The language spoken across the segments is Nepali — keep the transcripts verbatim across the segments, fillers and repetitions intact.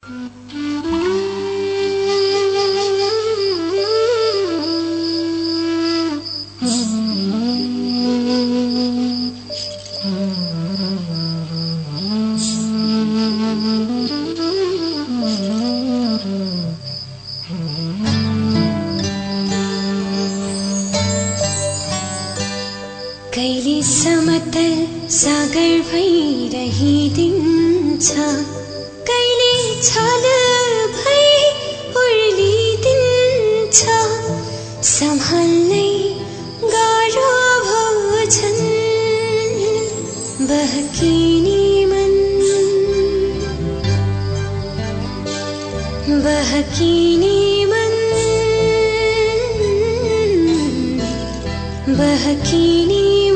कहिले समतल सागर भइरहिदिन्छ, कहिले छल भई उर्लिदिन्छ, सम्हाल्नै गाह्रो भोजन बहकिने मन, बहकिने मन, बहकिने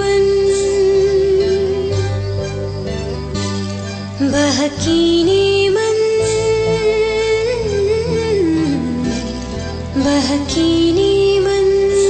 बहकिने मन, बहकिने मन।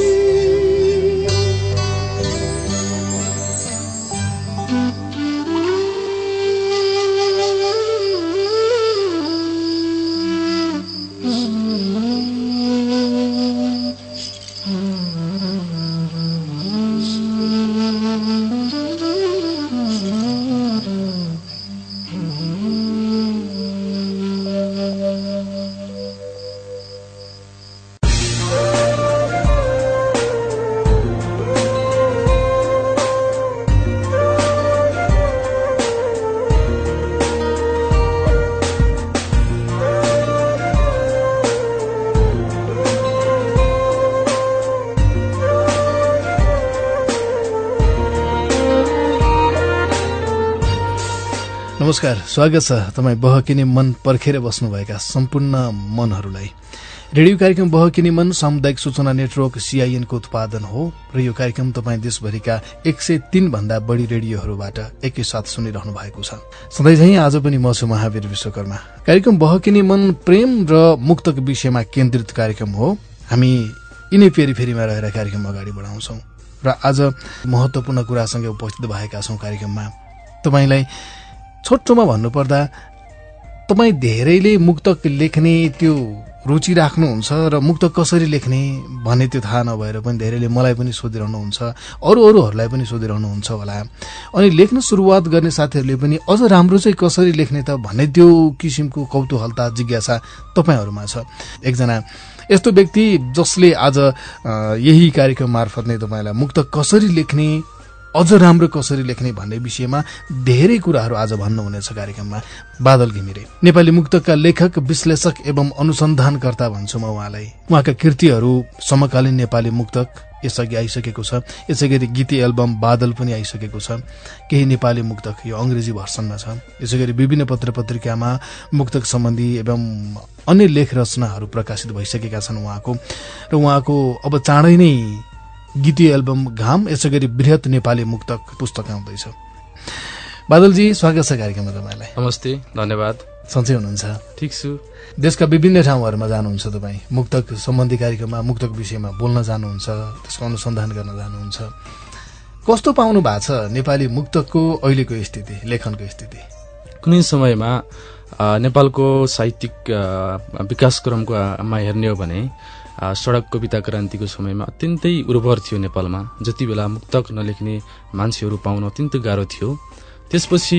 नमस्कार, स्वागत छ तपाईँ बहकिने मन पर्खेर बस्नुभएका सम्पूर्ण मनहरूलाई। रेडियो कार्यक्रम बहकिने मन सामुदायिक सूचना नेटवर्क सीआईएन को उत्पादन हो र यो कार्यक्रम तपाईँ देशभरिका एक सय तीन भन्दा बढी रेडियोहरूबाट एकैसाथ सुनिरहनु भएको छ। सधैँ झैं आज पनि म छु महावीर विश्वकर्मा। कार्यक्रम बहकिने मन प्रेम र मुक्तक विषयमा केन्द्रित कार्यक्रम हो। हामी यिनै फेरि फेरिमा रहेर कार्यक्रम अगाडि बढाउँछौं र आज महत्वपूर्ण कुरासँगै उपस्थित भएका छौं कार्यक्रममा। तपाईलाई छोटोमा भन्नुपर्दा तपाई धेरैले मुक्तक लेख्ने त्यो रुचि राख्नुहुन्छ र मुक्तक कसरी लेख्ने भन्ने त्यो थाहा नभएर पनि धेरैले मलाई पनि सोधिरहनुहुन्छ, अरू अरूहरूलाई पनि सोधिरहनुहुन्छ होला। अनि लेख्न सुरुवात गर्ने साथीहरूले पनि अझ राम्रो चाहिँ कसरी लेख्ने त भन्ने त्यो किसिमको कौतूहलता जिज्ञासा तपाईहरुमा छ। एकजना यस्तो व्यक्ति जसले आज यही कार्यक्रम मार्फत नै तपाईलाई मुक्तक कसरी लेख्ने, अझ राम्रो कसरी लेख्ने भन्ने विषयमा धेरै कुराहरू आज भन्नुहुनेछ कार्यक्रममा। बादल घिमिरे नेपाली मुक्तकका लेखक, विश्लेषक एवं अनुसन्धानकर्ता भन्छु म उहाँलाई। उहाँका कृतिहरू समकालीन नेपाली मुक्तक यसअघि आइसकेको छ, यसैगरी गीती एल्बम बादल पनि आइसकेको छ। केही नेपाली मुक्तक यो अंग्रेजी भर्सनमा छ। यसैगरी विभिन्न पत्र पत्रिकामा मुक्तक सम्बन्धी एवं अन्य लेख रचनाहरू प्रकाशित भइसकेका छन् उहाँको। र उहाँको अब चाँडै नै गीती एल्बम घाम, यसैगरी बृहत नेपाली मुक्तक पुस्तक आउँदैछ। बादलजी, स्वागत छ कार्यक्रममा तपाईलाई। नमस्ते, धन्यवाद। सन्चै हुनुहुन्छ? ठीक छु। देशका विभिन्न ठाउँहरूमा जानुहुन्छ तपाईँ, मुक्तक सम्बन्धी कार्यक्रममा मुक्तक विषयमा बोल्न जानुहुन्छ, त्यसको अनुसन्धान गर्न जानुहुन्छ। कस्तो पाउनु भएको छ नेपाली मुक्तकको अहिलेको स्थिति, लेखनको स्थिति? कुनै समयमा नेपालको साहित्यिक विकास क्रममा हेर्ने हो भने सडक कविता क्रान्तिको समयमा अत्यन्तै उर्वर थियो नेपालमा। जति बेला मुक्तक नलेख्ने मान्छेहरू पाउन अत्यन्तै गाह्रो थियो। त्यसपछि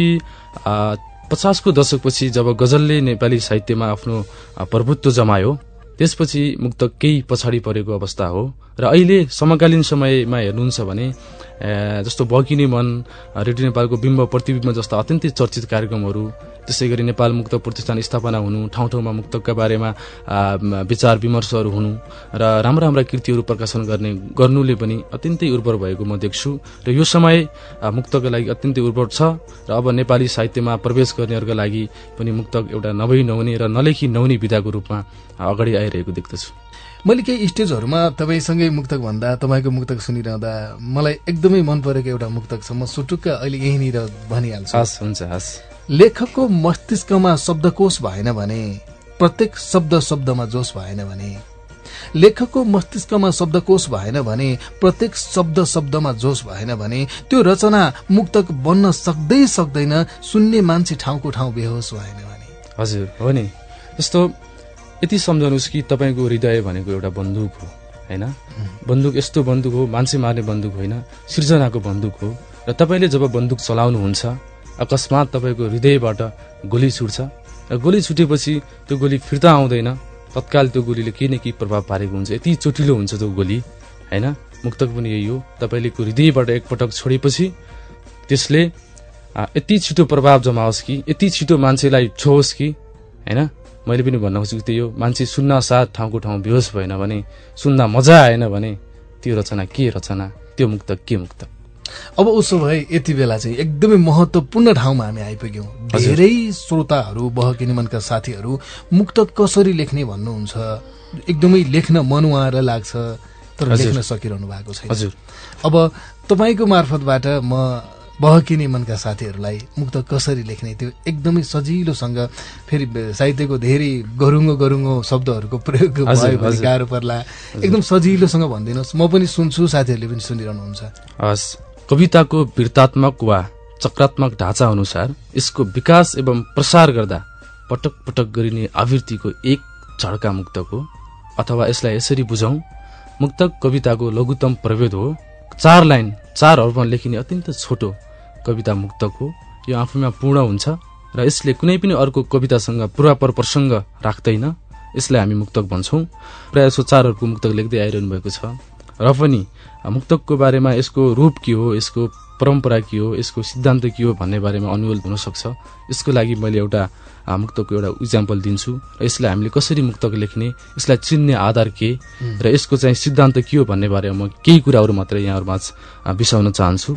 पचासको दशकपछि जब गजलले नेपाली साहित्यमा आफ्नो प्रभुत्व जमायो, त्यसपछि मुक्तक केही पछाडि परेको अवस्था हो। र अहिले समकालीन समयमा हेर्नुहुन्छ भने जस्तो बहकिने मन, रेडियो नेपालको बिम्ब प्रतिबिम्ब जस्ता अत्यन्तै चर्चित कार्यक्रमहरू, त्यसै गरी नेपाल मुक्तक प्रतिष्ठान स्थापना हुनु, ठाउँ ठाउँमा मुक्तकका बारेमा विचार विमर्शहरू हुनु र राम्रा राम्रा कृतिहरू प्रकाशन गर्ने गर्नुले पनि अत्यन्तै उर्वर भएको म देख्छु। र यो समय मुक्तकका लागि अत्यन्तै उर्वर छ र अब नेपाली साहित्यमा प्रवेश गर्नेहरूका लागि पनि मुक्तक एउटा नभई नहुने र नलेखी नहुने विधाको रूपमा अगाडि आइरहेको देख्दछु। मैले केही स्टेजहरूमा तपाईँसँगै मुक्तक भन्दा, तपाईँको मुक्तक सुनिरहँदा मलाई एकदमै मन परेको एउटा मुक्तक छ। म सुटुक्क अहिले यहीँनिर भनिहाल्छु। हस्, हुन्छ, हस्। लेखकको मस्तिष्कमा शब्दकोश भएन भने, प्रत्येक शब्द शब्दमा जोश भएन भने, लेखकको मस्तिष्कमा शब्दकोश भएन भने, प्रत्येक शब्द शब्दमा जोश भएन भने, त्यो रचना मुक्तक बन्न सक्दै सक्दैन। सुन्ने मान्छे ठाउँको ठाउँ बेहोस भएन भने। हजुर, हो नि। जस्तो यति सम्झाउनुहोस् कि तपाईँको हृदय भनेको एउटा बन्दुक हो होइन, बन्दुक यस्तो बन्दुक हो, मान्छे मार्ने बन्दुक होइन, सिर्जनाको बन्दुक हो। र तपाईँले जब बन्दुक चलाउनुहुन्छ अकस्मात तपाईँको हृदयबाट गोली छुट्छ र गोली छुटेपछि त्यो गोली फिर्ता आउँदैन, तत्काल त्यो गोलीले केही न केही प्रभाव पारेको हुन्छ, यति चोटिलो हुन्छ त्यो गोली होइन। मुक्तक पनि यही हो, तपाईँले हृदयबाट एकपटक छोडेपछि त्यसले यति छिटो प्रभाव जमाओस् कि यति छिटो मान्छेलाई छोओस् कि होइन। मैले पनि भन्न खोजेको त्यही हो, मान्छे सुन्न साथ ठाउँको ठाउँ बेहोस भएन भने, सुन्दा मजा आएन भने त्यो रचना के रचना, त्यो मुक्तक के मुक्तक। अब उसो भए यति बेला चाहिँ एकदमै महत्त्वपूर्ण ठाउँमा हामी आइपुग्यौँ। धेरै श्रोताहरू बहकिने मनका साथीहरू मुक्तक कसरी लेख्ने भन्नुहुन्छ, एकदमै लेख्न मन उहाँहरूलाई लाग्छ तर लेख्न सकिरहनु भएको छैन। हजुर, अब तपाईँको मार्फतबाट म बहकिने मनका साथीहरूलाई मुक्तक कसरी लेख्ने त्यो एकदमै सजिलोसँग, फेरि साहित्यको धेरै गरुङ्गो गरुङ्गो शब्दहरूको प्रयोग भयो भने गाह्रो पर्ला, एकदम सजिलोसँग भनिदिनुहोस्, म पनि सुन्छु, साथीहरूले पनि सुनिरहनुहुन्छ। हस्, कविताको वृत्तात्मक वा चक्रात्मक ढाँचा अनुसार यसको विकास एवं प्रसार गर्दा पटक पटक गरिने आवृत्तिको एक झड्का मुक्तक हो। अथवा यसलाई यसरी बुझौं, मुक्तक कविताको लघुतम प्रभेद हो। चार लाइन चार हरुफमा लेखिने अत्यन्त छोटो कविता मुक्तक हो। यो आफैमा पूर्ण हुन्छ र यसले कुनै पनि अर्को कवितासँग पूर्वापर प्रसंग राख्दैन। यसलाई हामी मुक्तक भन्छौं। प्राय सो चारहरुको मुक्तक लेख्दै आइरहनु भएको छ र पनि मुक्तकको बारेमा यसको रूप के हो, यसको परम्परा के हो, यसको सिद्धान्त के हो भन्ने बारेमा अनुमोल हुन सक्छ। यसको लागि मैले एउटा मुक्तकको एउटा इक्जाम्पल दिन्छु र यसलाई हामीले कसरी मुक्तक लेख्ने, यसलाई चिन्ने आधार के र यसको चाहिँ सिद्धान्त के हो भन्ने बारेमा म केही कुराहरु मात्र यहाँहरुमाझ बिसाउन चाहन्छु।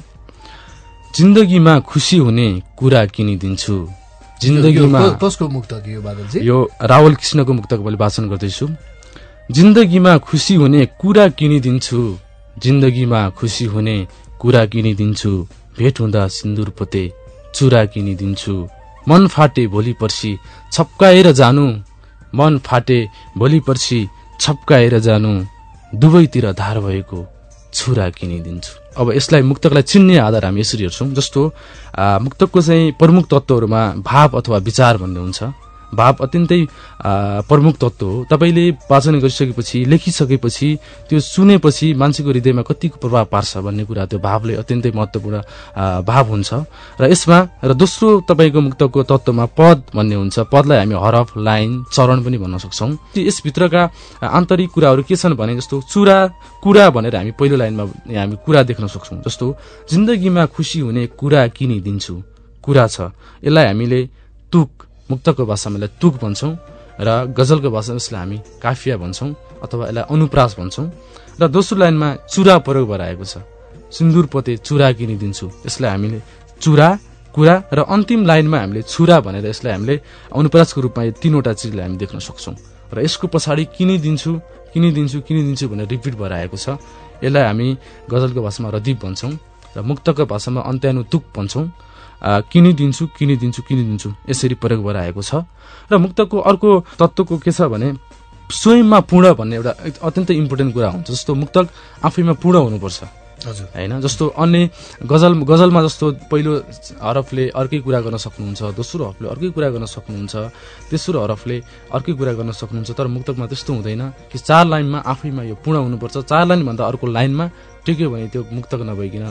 जिन्दगीमा खुशी हुने कुरा किनिदिन्छु। जिन्दगीमा कसको मुक्तक यो बादलजी? यो रावल कृष्णको मुक्तक मैले वाचन गर्दैछु। जिन्दगीमा खुशी हुने कुरा किनिदिन्छु। जिन्दगीमा खुशी हुने कुरा किनिदिन्छु। भेट हुँदा सिन्दूर पोते चुरा किनिदिन्छु। मन फाटे भोलि पर्सि छप्काएर जानु। मन फाटे भोलि पर्सि छप्काएर जानु। दुवैतिर धार भएको छुरा किनिदिन्छु। अब यसलाई मुक्तकलाई चिन्ने आधार हामी यसरी हेर्छौं। जस्तो मुक्तकको चाहिँ प्रमुख तत्वहरुमा भाव अथवा विचार भन्ने हुन्छ। भाव अत्यन्तै प्रमुख तत्व हो। तपाईले वाचन गरिसकेपछि, लेखिसकेपछि, त्यो सुनेपछि मान्छेको हृदयमा कतिको प्रभाव पार्छ भन्ने कुरा त्यो भावले अत्यन्तै महत्त्वपूर्ण भाव हुन्छ। र यसमा र दोस्रो तपाईको मुक्तकको तत्वमा पद भन्ने हुन्छ। पदलाई हामी हरफ, लाइन, चरण पनि भन्न सक्छौं। यस भित्रका आन्तरिक कुराहरु के छन् भने जस्तो चुरा, कुरा भनेर हामी पहिलो लाइनमा हामी कुरा देख्न सक्छौं। जस्तो जिन्दगीमा खुशी हुने कुरा किनिदिन्छु। कुरा छ, यसलाई हामीले तुक, मुक्तको भाषामा यसलाई तुक भन्छौं र गजलको भाषामा यसलाई हामी काफिया भन्छौं अथवा यसलाई अनुप्रास भन्छौं। र दोस्रो लाइनमा चुरा प्रयोग भएर आएको छ। सिन्दूर पोते चुरा किनिदिन्छु। यसलाई हामीले चुरा, कुरा र अन्तिम लाइनमा हामीले छुरा भनेर यसलाई हामीले अनुप्रासको रूपमा यो तीनवटा चिजलाई हामी देख्न सक्छौं। र यसको पछाडि किनिदिन्छु, किनिदिन्छु, किनिदिन्छु भनेर रिपिट भएर आएको छ। यसलाई हामी गजलको भाषामा रदीप भन्छौं र मुक्तको भाषामा अन्त्यानु तुक भन्छौं। किनिदिन्छु, किनिदिन्छु, किनिदिन्छु यसरी प्रयोग भएर आएको छ। र मुक्तकको अर्को तत्वको के छ भने स्वयंमा पूर्ण भन्ने एउटा अत्यन्तै इम्पोर्टेन्ट कुरा हुन्छ। जस्तो मुक्तक आफैमा पूर्ण हुनुपर्छ हैन। जस्तो अन्य गजल गजलमा जस्तो पहिलो हरफले अर्कै कुरा गर्न सक्नुहुन्छ, दोस्रो हरफले अर्कै कुरा गर्न सक्नुहुन्छ, तेस्रो हरफले अर्कै कुरा गर्न सक्नुहुन्छ। तर मुक्तकमा त्यस्तो हुँदैन कि चार लाइनमा आफैमा यो पूर्ण हुनुपर्छ। चार लाइन भन्दा अर्को लाइनमा टिक्यो भने त्यो मुक्तक नभइकन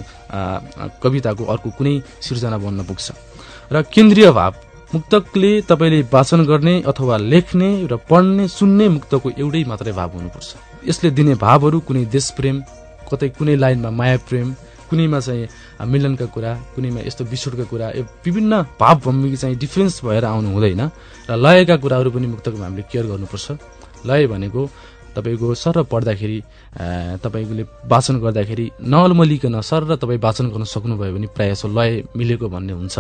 कविताको अर्को कुनै सिर्जना बन्न पुग्छ। र केन्द्रीय भाव, मुक्तकले तपाईले वाचन गर्ने अथवा लेख्ने र पढ्ने, सुन्ने मुक्तकको एउटै मात्रै भाव हुनुपर्छ। यसले दिने भावहरु कुनै देशप्रेम, कतै कुनै लाइनमा माया प्रेम, कुनैमा चाहिँ मिलनका कुरा, कुनैमा यस्तो विछोडका कुरा, विभिन्न भाव भूमिका चाहिँ डिफरेन्स भएर आउनु हुँदैन। र लयका कुराहरु पनि मुक्तकमा हामीले केयर गर्नुपर्छ। लय भनेको तपाईको सर पढ्दाखेरि, तपाईले वाचन गर्दाखेरि नलमलिकन सर र तपाई वाचन गर्न सक्नुभयो भने प्रायः सो लय मिलेको भन्ने हुन्छ।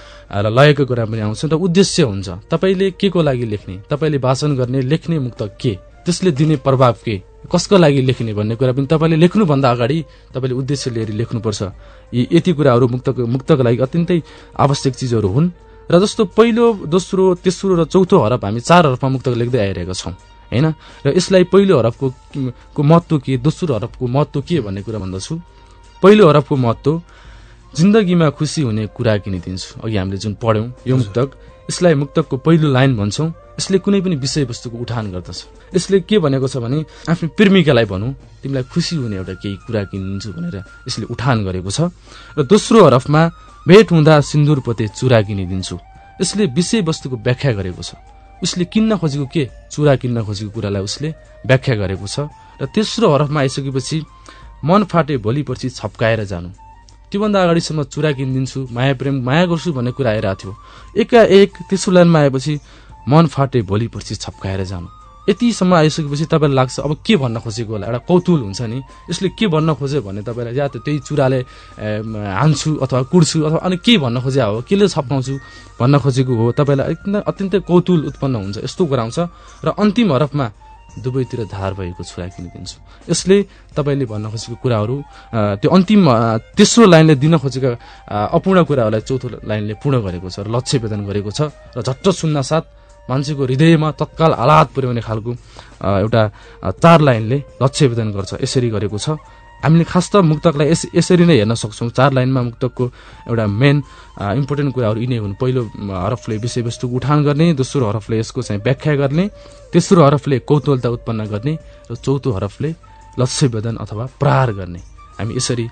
र लयको कुरा पनि आउँछ। र उद्देश्य हुन्छ, तपाईले के को लागि लेख्ने, तपाईले वाचन गर्ने, लेख्ने मुक्तक के, त्यसले दिने प्रभाव के, कसको लागि लेख्ने भन्ने कुरा पनि तपाईले लेख्नु भन्दा अगाडि तपाईले उद्देश्य लिएर लेख्नुपर्छ। यी यति कुराहरु मुक्तक मुक्तको लागि अत्यन्तै आवश्यक चीजहरु हुन्। र जस्तो पहिलो, दोस्रो, तेस्रो र चौथो हरफ हामी चार हरफमा मुक्तक लेख्दै आइरहेका छौं हैन। र यसलाई पहिलो हरफको को महत्त्व के, दोस्रो हरफको महत्त्व के भन्ने कुरा भन्दछु। पहिलो हरफको महत्त्व, जिन्दगीमा खुशी हुने कुरा किनिदिन्छु। अघि हामीले जुन पढ्यौं यो मुक्तक, यसलाई मुक्तकको पहिलो लाइन भन्छौं। यसले कुनै पनि विषयवस्तुको उठान गर्दछ। यसले के भनेको छ भने आफ्नो प्रेमिकालाई भनौं तिमीलाई खुसी हुने एउटा केही कुरा किनिदिन्छु भनेर यसले उठान गरेको छ। र दोस्रो हरफमा भेट हुँदा सिन्दूर पोते चुरा किनिदिन्छु, यसले विषयवस्तुको व्याख्या गरेको छ। उसले किन्न खोजेको के, चुरा किन्न खोजेको कुरालाई उसले व्याख्या गरेको छ। र तेस्रो हरफमा आइसकेपछि मन फाटे भोलि पर्सि छप्काएर जानु, त्योभन्दा अगाडिसम्म चुरा किनिदिन्छु, माया प्रेम माया गर्छु भन्ने कुरा आइरहेको थियो। एकाएक तेस्रो लाइनमा आएपछि मन फाटे भोलि पर्सि छप्काएर जानु, यतिसम्म आइसकेपछि तपाईँलाई लाग्छ अब के भन्न खोजेको होला, एउटा कौतूहल हुन्छ नि यसले के भन्न खोज्यो भने तपाईँलाई या त त्यही चुराले हान्छु अथवा कुड्छु अथवा अनि के भन्न खोजे हो, केले छप्काउँछु भन्न खोजेको हो, तपाईँलाई एकदम अत्यन्तै कौतूहल उत्पन्न हुन्छ, यस्तो गराउँछ। र अन्तिम हरफमा दुवैतिर धार भएको छुरा किनिदिन्छु, यसले तपाईँले भन्न खोजेको कुराहरू त्यो अन्तिम तेस्रो लाइनले दिन खोजेका अपूर्ण कुराहरूलाई चौथो लाइनले पूर्ण गरेको छ र लक्ष्य वेदन गरेको छ। र झट्ट सुन्न साथ मान्छेको हृदयमा तत्काल आलात पुर्याउने खालको एउटा चार लाइनले लक्ष्य वेदन गर्छ, यसरी गरेको छ। हामीले खास त मुक्तकलाई यस यसरी नै हेर्न सक्छौँ। चार लाइनमा मुक्तकको एउटा मेन इम्पोर्टेन्ट कुराहरू यिनै हुन्। पहिलो हरफले विषयवस्तुको उठान गर्ने, दोस्रो हरफले यसको चाहिँ व्याख्या गर्ने, तेस्रो हरफले कौतूहलता उत्पन्न गर्ने र चौथो हरफले लक्ष्य वेदन अथवा प्रहार गर्ने। हामी यसरी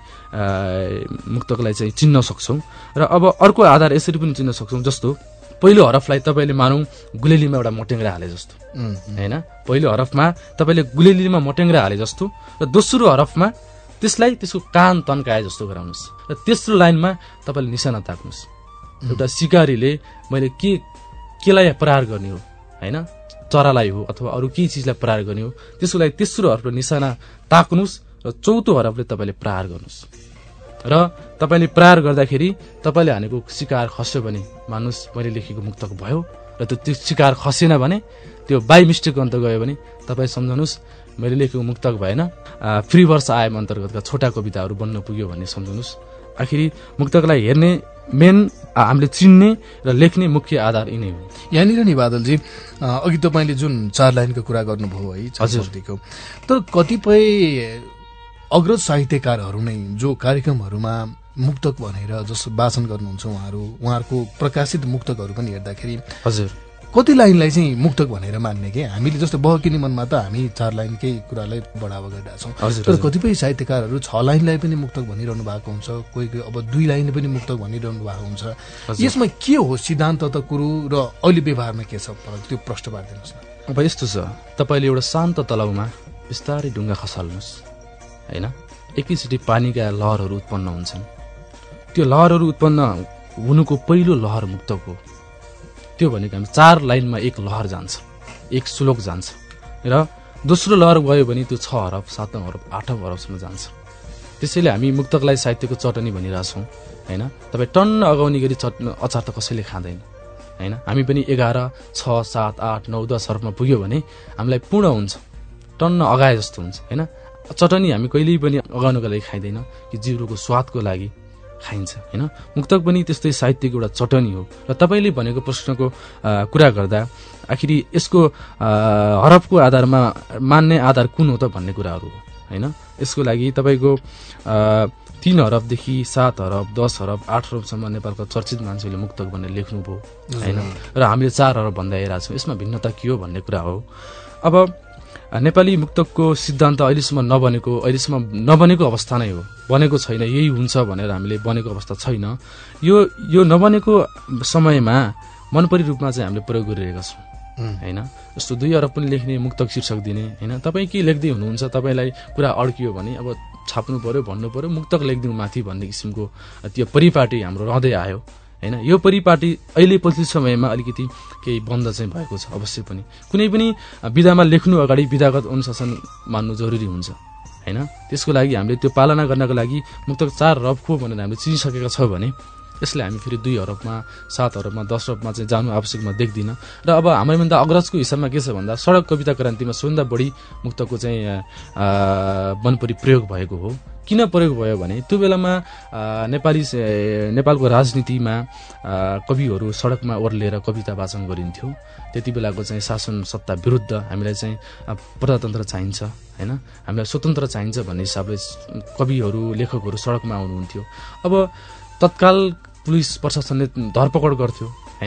मुक्तकलाई चाहिँ चिन्न सक्छौँ। र अब अर्को आधार यसरी पनि चिन्न सक्छौँ, जस्तो पहिलो हरफलाई तपाईँले मानौँ गुलेलीमा एउटा मोटेङ्ग्रा हाले जस्तो होइन, पहिलो हरफमा तपाईँले गुलेलीमा मोटेङ्ग्रा हाले जस्तो, र दोस्रो हरफमा त्यसलाई त्यसको कान तन्काए जस्तो गराउनुहोस्, र तेस्रो लाइनमा तपाईँले निशाना ताक्नुहोस्। एउटा सिकारीले मैले के केलाई प्रहार गर्ने हो होइन, चरालाई हो अथवा अरू केही चिजलाई प्रहार गर्ने हो, त्यसको लागि तेस्रो हरफले निशाना ताक्नुहोस् र चौथो हरफले तपाईँले प्रहार गर्नुहोस्। र तपाईँले प्रहार गर्दाखेरि तपाईँले हानेको शिकार खस्यो भने मान्नुहोस् मैले लेखेको मुक्तक भयो, र त्यो त्यो शिकार खसेन भने त्यो बाई मिस्टेक अन्त गयो भने तपाईँ सम्झनुहोस् मैले लेखेको मुक्तक भएन, फ्री वर्ष आयाम अन्तर्गतका छोटा कविताहरू बन्न पुग्यो भन्ने सम्झनुहोस्। आखिरी मुक्तकलाई हेर्ने मेन हामीले चिन्ने र लेख्ने मुख्य आधार यिनै हो। यहाँनिर नि बादलजी अघि तपाईँले जुन चार लाइनको कुरा गर्नुभयो है हजुरको, तर कतिपय अग्रज साहित्यकारहरू नै जो कार्यक्रमहरूमा मुक्तक भनेर जस्तो वाचन गर्नुहुन्छ उहाँहरू, उहाँहरूको प्रकाशित मुक्तकहरू पनि हेर्दाखेरि हजुर कति लाइनलाई चाहिँ मुक्तक भनेर मान्ने के हामीले, जस्तो बहकिनी मनमा त हामी चार लाइनकै कुरालाई बढावा गरिरहेछौँ, तर कतिपय साहित्यकारहरू छ लाइनलाई पनि मुक्तक भनिरहनु भएको हुन्छ, कोही कोही अब दुई लाइनले पनि मुक्तक भनिरहनु भएको हुन्छ। यसमा के हो सिद्धान्त त कुरो र अहिले व्यवहारमा के छ त्यो प्रश्न पारिदिनुहोस् न। अब यस्तो छ, तपाईँले एउटा शान्त तलाउमा बिस्तारै ढुङ्गा खसाल्नुहोस् होइन, एकैचोटि पानीका लहरहरू उत्पन्न हुन्छन्, त्यो लहरहरू उत्पन्न हुनुको पहिलो लहर मुक्तक हो। त्यो भनेको हामी चार लाइनमा एक लहर जान्छ, एक श्लोक जान्छ, र दोस्रो लहर गयो भने त्यो छ हरफ सातौं हरफ आठौं हरफसम्म जान्छ। त्यसैले हामी मुक्तकलाई साहित्यको चटनी भनिरहेछौँ होइन। तपाईँ टन्न अगाउने गरी चट अचार त कसैले खाँदैन होइन। हामी पनि एघार छ सात आठ नौ दस हरफमा पुग्यो भने हामीलाई पूर्ण हुन्छ, टन्न अगाए जस्तो हुन्छ होइन। चटनी हामी कहिल्यै पनि अगाउनको लागि खाइँदैन, कि जिब्रोको स्वादको लागि खाइन्छ होइन। मुक्तक पनि त्यस्तै साहित्यको एउटा चटनी हो। र तपाईँले भनेको प्रश्नको कुरा गर्दा आखिरी यसको हरफको आधारमा मान्ने आधार कुन हो त भन्ने कुराहरू हो होइन। यसको लागि तपाईँको तीन हरफदेखि सात हरफ दस हरफ आठ हरफसम्म नेपालका चर्चित मान्छेले मुक्तक भनेर लेख्नुभयो होइन, र हामीले चार हरफ भन्दै आइरहेको छौँ। यसमा भिन्नता के हो भन्ने कुरा हो। अब नेपाली मुक्तकको सिद्धान्त अहिलेसम्म नबनेको अहिलेसम्म नबनेको अवस्था नै हो, बनेको छैन, यही हुन्छ भनेर हामीले बनेको अवस्था छैन। यो यो नबनेको समयमा मनपरी रूपमा चाहिँ हामीले प्रयोग गरिरहेका छौँ होइन। जस्तो दुई अरब पनि लेख्ने मुक्तक शीर्षक दिने होइन। तपाईँ के लेख्दै हुनुहुन्छ, तपाईँलाई कुरा अड्कियो भने अब छाप्नु पर्यो, भन्नु पर्यो, मुक्तक लेखिदिउँ माथि भन्ने किसिमको त्यो परिपाटी हाम्रो रहँदै आयो होइन। यो परिपाटी अहिले पछिल्लो समयमा अलिकति केही बन्द चाहिँ भएको छ। अवश्य पनि कुनै पनि विधामा लेख्नु अगाडि विधागत अनुशासन मान्नु जरुरी हुन्छ होइन। त्यसको लागि हामीले त्यो पालना गर्नको लागि मुक्तक चार हरफको भनेर हामीले चिनिसकेका छौँ भने यसलाई हामी फेरि दुई हरफमा सात हरफमा दस हरफमा चाहिँ जानु आवश्यक म देख्दिनँ। र अब हामीभन्दा अग्रजको हिसाबमा के छ भन्दा सडक कविता क्रान्तिमा सबभन्दा बढी मुक्तकको चाहिँ मनपरी प्रयोग भएको हो। किन प्रयोग भयो भने त्यो बेलामा नेपाली नेपालको राजनीतिमा कविहरू सडकमा ओर्लेर कविता वाचन गरिन्थ्यो। त्यति बेलाको चाहिँ शासन सत्ता विरुद्ध हामीलाई चाहिँ प्रजातन्त्र चाहिन्छ होइन, हामीलाई स्वतन्त्र चाहिन्छ भन्ने हिसाबले कविहरू लेखकहरू सडकमा आउनुहुन्थ्यो। अब तत्काल पुलिस प्रशासनले धरपकड गर्थ्यो होइन।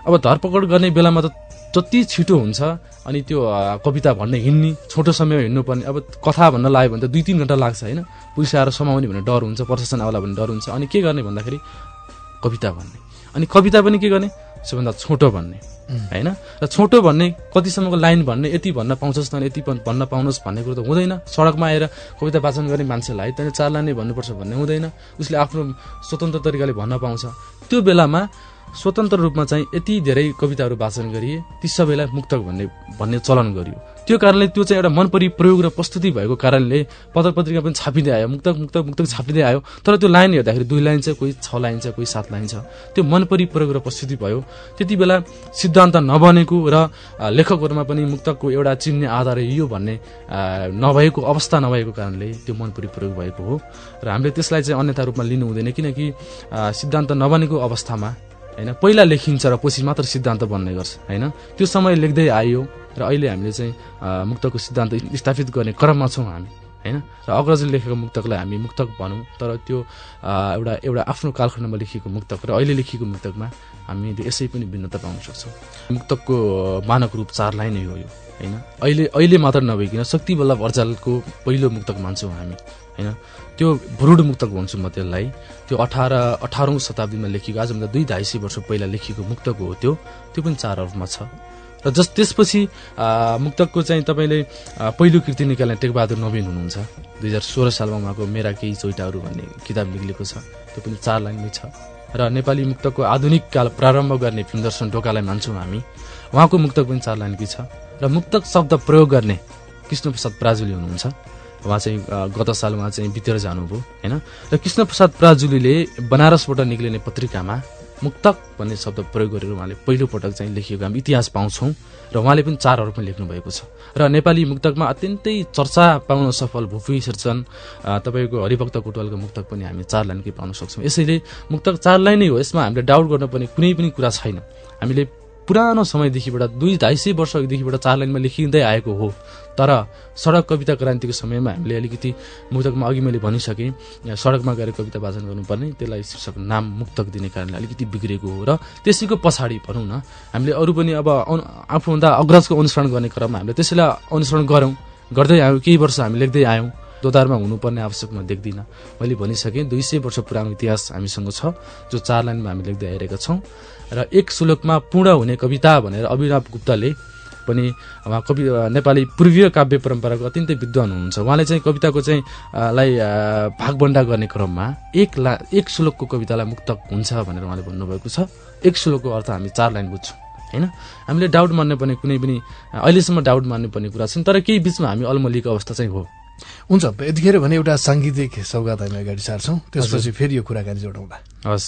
अब धरपकड गर्ने बेलामा त जति छिटो हुन्छ अनि त्यो कविता भन्ने हिँड्ने छोटो समयमा हिँड्नुपर्ने, अब कथा भन्न लाग्यो भने त दुई तिन घन्टा लाग्छ होइन, पुलिस आएर समाउने भन्ने डर हुन्छ, प्रशासन आउला भन्ने डर हुन्छ। अनि के गर्ने भन्दाखेरि कविता भन्ने, अनि कविता पनि के गर्ने सबभन्दा छोटो भन्ने होइन, र छोटो भन्ने कतिसम्मको लाइन भन्ने, यति भन्न पाउँछस् न यति भन्न पाउनुहोस् भन्ने कुरो त हुँदैन। सडकमा आएर कविता वाचन गर्ने मान्छेलाई तैँले चार लाइन नै भन्नुपर्छ भन्ने हुँदैन, उसले आफ्नो स्वतन्त्र तरिकाले भन्न पाउँछ। त्यो बेलामा स्वतन्त्र रूपमा चाहिँ यति धेरै कविताहरू वाचन गरिए, ती सबैलाई मुक्तक भन्ने भन्ने चलन गरियो। त्यो कारणले त्यो चाहिँ एउटा मन परि प्रयोग र प्रस्तुति भएको कारणले पत्र पत्रिका पनि छापिँदै आयो, मुक्तक मुक्तक मुक्तक छापिँदै आयो। तर त्यो लाइन हेर्दाखेरि दुई लाइन छ, कोही छ लाइन छ, कोही सात लाइन छ, त्यो मन परि प्रयोग र प्रस्तुति भयो। त्यति बेला सिद्धान्त नबनेको र लेखकहरूमा पनि मुक्तकको एउटा चिन्ने आधार यो भन्ने नभएको अवस्था नभएको कारणले त्यो मन परि प्रयोग भएको हो। र हामीले त्यसलाई चाहिँ अन्यथा रूपमा लिनु हुँदैन, किनकि सिद्धान्त नबनेको अवस्थामा होइन पहिला लेखिन्छ र पछि मात्र सिद्धान्त बन्ने गर्छ होइन। त्यो समय लेख्दै आयो र अहिले हामीले चाहिँ मुक्तकको सिद्धान्त स्थापित गर्ने क्रममा छौँ हामी होइन। र अग्रजले लेखेको मुक्तकलाई हामी मुक्तक भनौँ, तर त्यो एउटा एउटा आफ्नो कालखण्डमा लेखिएको मुक्तक र अहिले लेखिएको मुक्तकमा हामीले यसै पनि भिन्नता पाउन सक्छौँ। मुक्तकको मानक रूप चार लाइन हो यो होइन। अहिले अहिले मात्र नभइकन शक्ति बल्लभ अर्जालको पहिलो मुक्तक मान्छौँ हामी होइन। त्यो भरुड मुक्तक भन्छु म त्यसलाई। त्यो अठार अठारौँ शताब्दीमा लेखिएको, आजभन्दा दुई ढाई सय वर्ष पहिला लेखिएको मुक्तक हो त्यो। त्यो पनि चार अर्थमा छ। र जस त्यसपछि मुक्तकको चाहिँ तपाईँले पहिलो कृति निकाल्ने टेकबहादुर नवीन हुनुहुन्छ। दुई हजार सोह्र सालमा उहाँको मेरा केही चोइटाहरू भन्ने किताब निक्लेको छ, त्यो पनि चार लाइनमै छ। र नेपाली मुक्तकको आधुनिक काल प्रारम्भ गर्ने फिल्मदर्शन ढोकालाई मान्छौँ हामी, उहाँको मुक्तक पनि चार लाइनकै छ। र मुक्तक शब्द प्रयोग गर्ने कृष्णप्रसाद पराजुली हुनुहुन्छ। उहाँ चाहिँ गत साल उहाँ चाहिँ बितेर जानुभयो होइन। र कृष्णप्रसाद पराजुलीले बनारसबाट निक्लिने पत्रिकामा मुक्तक भन्ने शब्द प्रयोग गरेर उहाँले पहिलो पटक चाहिँ लेखिएको हामी इतिहास पाउँछौँ। र उहाँले पनि चार अरूमा लेख्नु भएको छ। र नेपाली मुक्तकमा अत्यन्तै चर्चा पाउन सफल भुपी शेरचन तपाईँको हरिभक्त कोटवालको मुक्तक पनि हामी चार लाइनकै पाउन सक्छौँ। यसैले मुक्तक चार लाइनै हो, यसमा हामीले डाउट गर्नुपर्ने कुनै पनि कुरा छैन। हामीले पुरानो समयदेखिबाट दुई ढाई सय वर्षदेखिबाट चार लाइनमा लेखिँदै आएको हो। तर सडक कविता क्रान्तिको समयमा हामीले अलिकति मुक्तकमा अघि मैले भनिसकेँ सडकमा गएर कविता वाचन गर्नुपर्ने, त्यसलाई शीर्षक नाम मुक्तक दिने कारणले अलिकति बिग्रेको हो। र त्यसैको पछाडि भनौँ न हामीले अरू पनि अब आफूभन्दा अग्रजको अनुसरण गर्ने क्रममा हामीले त्यसैलाई अनुसरण गरौँ, गर्दै आयौँ। केही वर्ष हामी लेख्दै आयौँ, दोधारमा हुनुपर्ने आवश्यक म देख्दिनँ। मैले भनिसकेँ दुई सय वर्ष पुरानो इतिहास हामीसँग छ, जो चार लाइनमा हामी लेख्दै आइरहेका छौँ। र एक श्लोकमा पूर्ण हुने कविता भनेर अभिनव गुप्ताले पनि उहाँ कवि नेपाली पूर्वीय काव्य परम्पराको अत्यन्तै विद्वान हुनुहुन्छ। उहाँले चाहिँ कविताको चाहिँ लाई भागबन्डा गर्ने क्रममा एक ला एक श्लोकको कवितालाई मुक्तक हुन्छ भनेर उहाँले भन्नुभएको छ। एक श्लोकको अर्थ हामी चार लाइन बुझ्छौँ होइन। हामीले डाउट मान्ने पर्ने कुनै पनि अहिलेसम्म डाउट मान्ने पर्ने कुरा छैन, तर केही बिचमा हामी अलमलिएको अवस्था चाहिँ हो। हुन्छ, यतिखेर भने एउटा साङ्गीतिक सौगात हामी अगाडि सार्छौँ, त्यसपछि फेरि यो कुराकानी जोडौँला। हस्।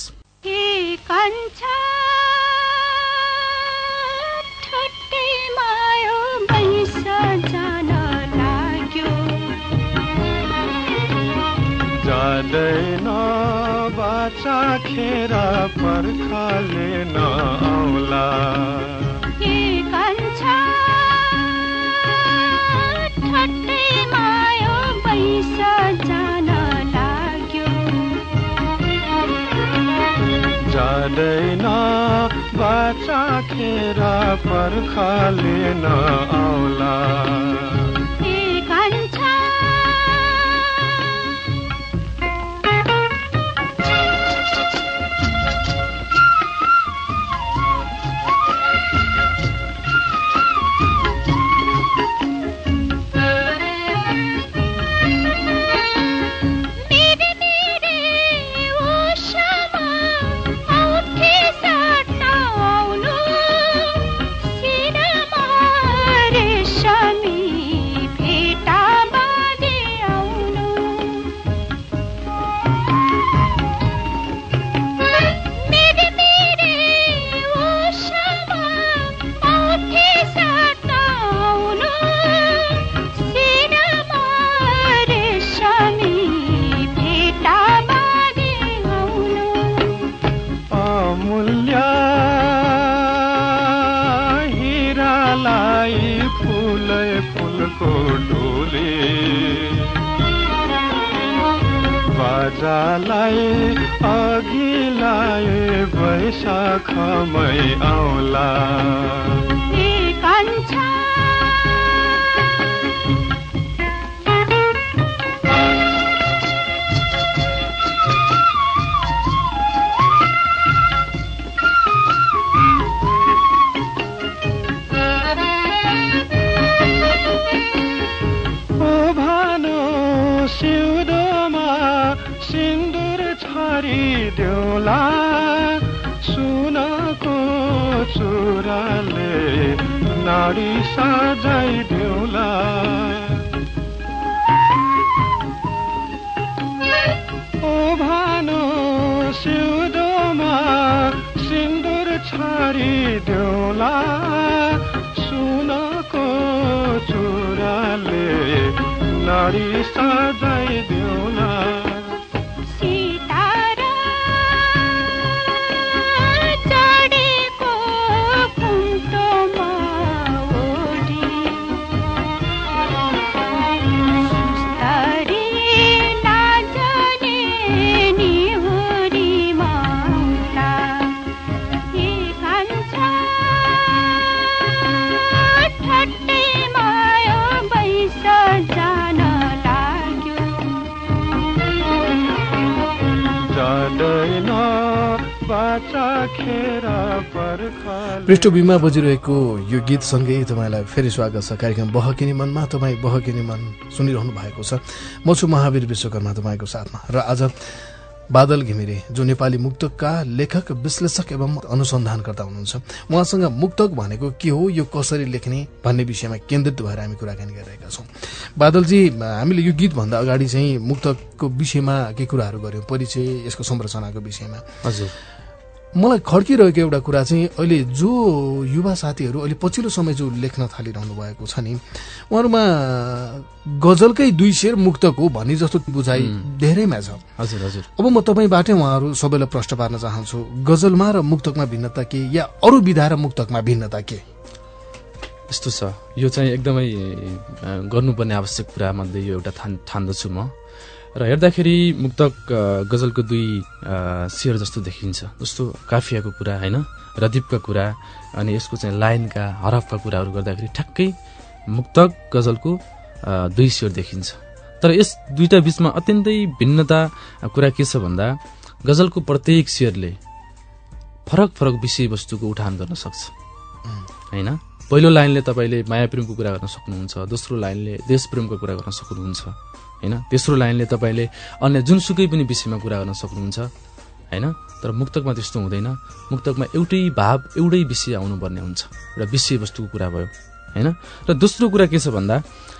जादैन बाचा खेरा पर्खाले नआउला, के कान्छ ठट्टै मायो बैस जान लाग्यो, जादैन बाचा खेरा पर्खाले नआउला, राजालाई अघि लाए वैशाखमै आउला सिउँदोमा सिन्दुर छरिदेऊला सुनको चुराले नाडी सजाइदेऊला ओ भानो सिउँदोमा सिन्दुर छरिदेऊला सुनको चुराले नाडी सजाइदेऊला सितारा चढेको खुम्टोमा ओढी सुस्तरी नाचने निहुरीमा उता ए कान्छा ठट्टे माया बैस जान पृष्ठभूमिमा बजिरहेको यो गीतसँगै तपाईँलाई फेरि स्वागत छ कार्यक्रम बहकिने मनमा। तपाईँ बहकिने मन सुनिरहनु भएको छ। म छु महावीर विश्वकर्मा तपाईँको साथमा र आज बादल घिमिरे जो नेपाली मुक्तकका लेखक विश्लेषक एवं अनुसन्धानकर्ता हुनुहुन्छ। उहाँसँग मुक्तक भनेको के हो, यो कसरी लेख्ने भन्ने विषयमा केन्द्रित भएर हामी कुराकानी गरिरहेका छौँ। बादलजी, हामीले यो गीतभन्दा अगाडि चाहिँ मुक्तकको विषयमा के कुराहरू गऱ्यौँ, परिचय, यसको संरचनाको विषयमा। हजुर, मलाई खड्किरहेको एउटा कुरा चाहिँ अहिले जो युवा साथीहरू अहिले पछिल्लो समय जो लेख्न थालिरहनु भएको छ नि, उहाँहरूमा गजलकै दुई शेर मुक्तक हो भन्ने जस्तो बुझाइ धेरैमा छ। हजुर हजुर अब म तपाईँबाटै उहाँहरू सबैलाई प्रश्न पार्न चाहन्छु, गजलमा र मुक्तकमा भिन्नता के, या अरू विधा र मुक्तकमा भिन्नता के? यस्तो छ, यो चाहिँ एकदमै गर्नुपर्ने आवश्यक कुरा मध्ये यो एउटा ठान ठान्दछु म। र हेर्दाखेरि मुक्तक गजलको दुई शेर जस्तो देखिन्छ, जस्तो काफियाको कुरा होइन, रदीपका कुरा अनि यसको चाहिँ लाइनका हरफका कुराहरू गर्दाखेरि ठ्याक्कै मुक्तक गजलको दुई शेर देखिन्छ। तर यस दुईटा बीचमा अत्यन्तै भिन्नता कुरा के छ भन्दा गजलको प्रत्येक शेरले फरक फरक विषयवस्तुको उठान गर्न सक्छ होइन। पहिलो लाइनले तपाईँले माया प्रेमको कुरा गर्न सक्नुहुन्छ, दोस्रो लाइनले देश प्रेमको कुरा गर्न सक्नुहुन्छ होइन, तेस्रो लाइनले तपाईँले अन्य जुनसुकै पनि विषयमा कुरा गर्न सक्नुहुन्छ होइन। तर मुक्तकमा त्यस्तो हुँदैन। मुक्तकमा एउटै भाव एउटै विषय आउनुपर्ने हुन्छ, एउटा विषयवस्तुको कुरा भयो होइन। र दोस्रो कुरा के छ भन्दा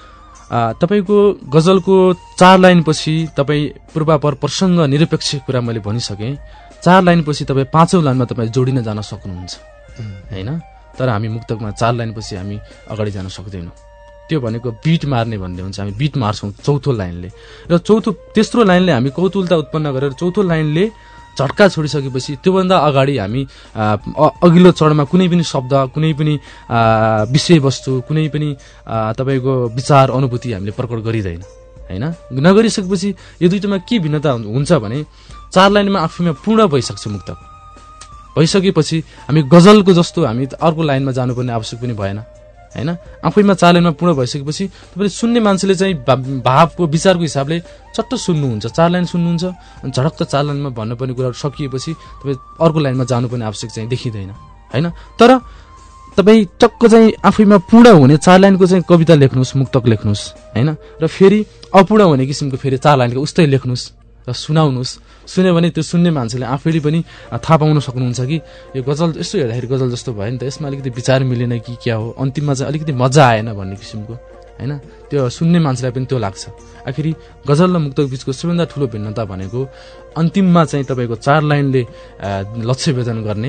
तपाईँको गजलको चार लाइनपछि तपाईँ पूर्वापर प्रसङ्ग निरपेक्ष कुरा मैले भनिसकेँ, चार लाइनपछि तपाईँ पाँचौँ लाइनमा तपाईँ जोडिन जान सक्नुहुन्छ होइन। तर हामी मुक्तकमा चार लाइनपछि हामी अगाडि जान सक्दैनौँ। त्यो भनेको बिट मार्ने भन्ने हुन्छ, हामी बिट मार्छौँ चौथो लाइनले। र चौथो तेस्रो लाइनले हामी कौतुलता उत्पन्न गरेर चौथो लाइनले झट्का छोडिसकेपछि त्योभन्दा अगाडि हामी अघिल्लो चरणमा कुनै पनि शब्द, कुनै पनि विषयवस्तु, कुनै पनि तपाईँको विचार अनुभूति हामीले प्रकट गरिँदैन होइन। नगरिसकेपछि यो दुईटामा के भिन्नता हुन्छ भने चार लाइनमा आफैमा पूर्ण भइसक्छ मुक्तक। भइसकेपछि हामी गजलको जस्तो हामी अर्को लाइनमा जानुपर्ने आवश्यक पनि भएन होइन। आफैमा चार लाइनमा पूर्ण भइसकेपछि तपाईँले सुन्ने मान्छेले चाहिँ भावको विचारको हिसाबले चट्ट सुन्नुहुन्छ, चार लाइन सुन्नुहुन्छ अनि झडक्क चार लाइनमा भन्नुपर्ने कुराहरू सकिएपछि तपाईँ अर्को लाइनमा जानुपर्ने आवश्यक चाहिँ देखिँदैन होइन। तर तपाईँ टक्क चाहिँ आफैमा पूर्ण हुने चार लाइनको चाहिँ कविता लेख्नुहोस्, मुक्तक लेख्नुहोस् होइन। र फेरि अपूर्ण हुने किसिमको फेरि चार लाइनको उस्तै लेख्नुहोस् र सुनाउनुहोस्। सुन्यो भने त्यो सुन्ने मान्छेले आफैले पनि थाहा पाउन सक्नुहुन्छ कि यो गजल यस्तो हेर्दाखेरि गजल जस्तो भयो नि त, यसमा अलिकति विचार मिलेन कि क्या हो, अन्तिममा चाहिँ अलिकति मजा आएन भन्ने किसिमको होइन। त्यो सुन्ने मान्छेलाई पनि त्यो लाग्छ। आखिरी गजल र मुक्तक बिचको सबैभन्दा ठुलो भिन्नता भनेको अन्तिममा चाहिँ तपाईँको चार लाइनले लक्ष्य भेदन गर्ने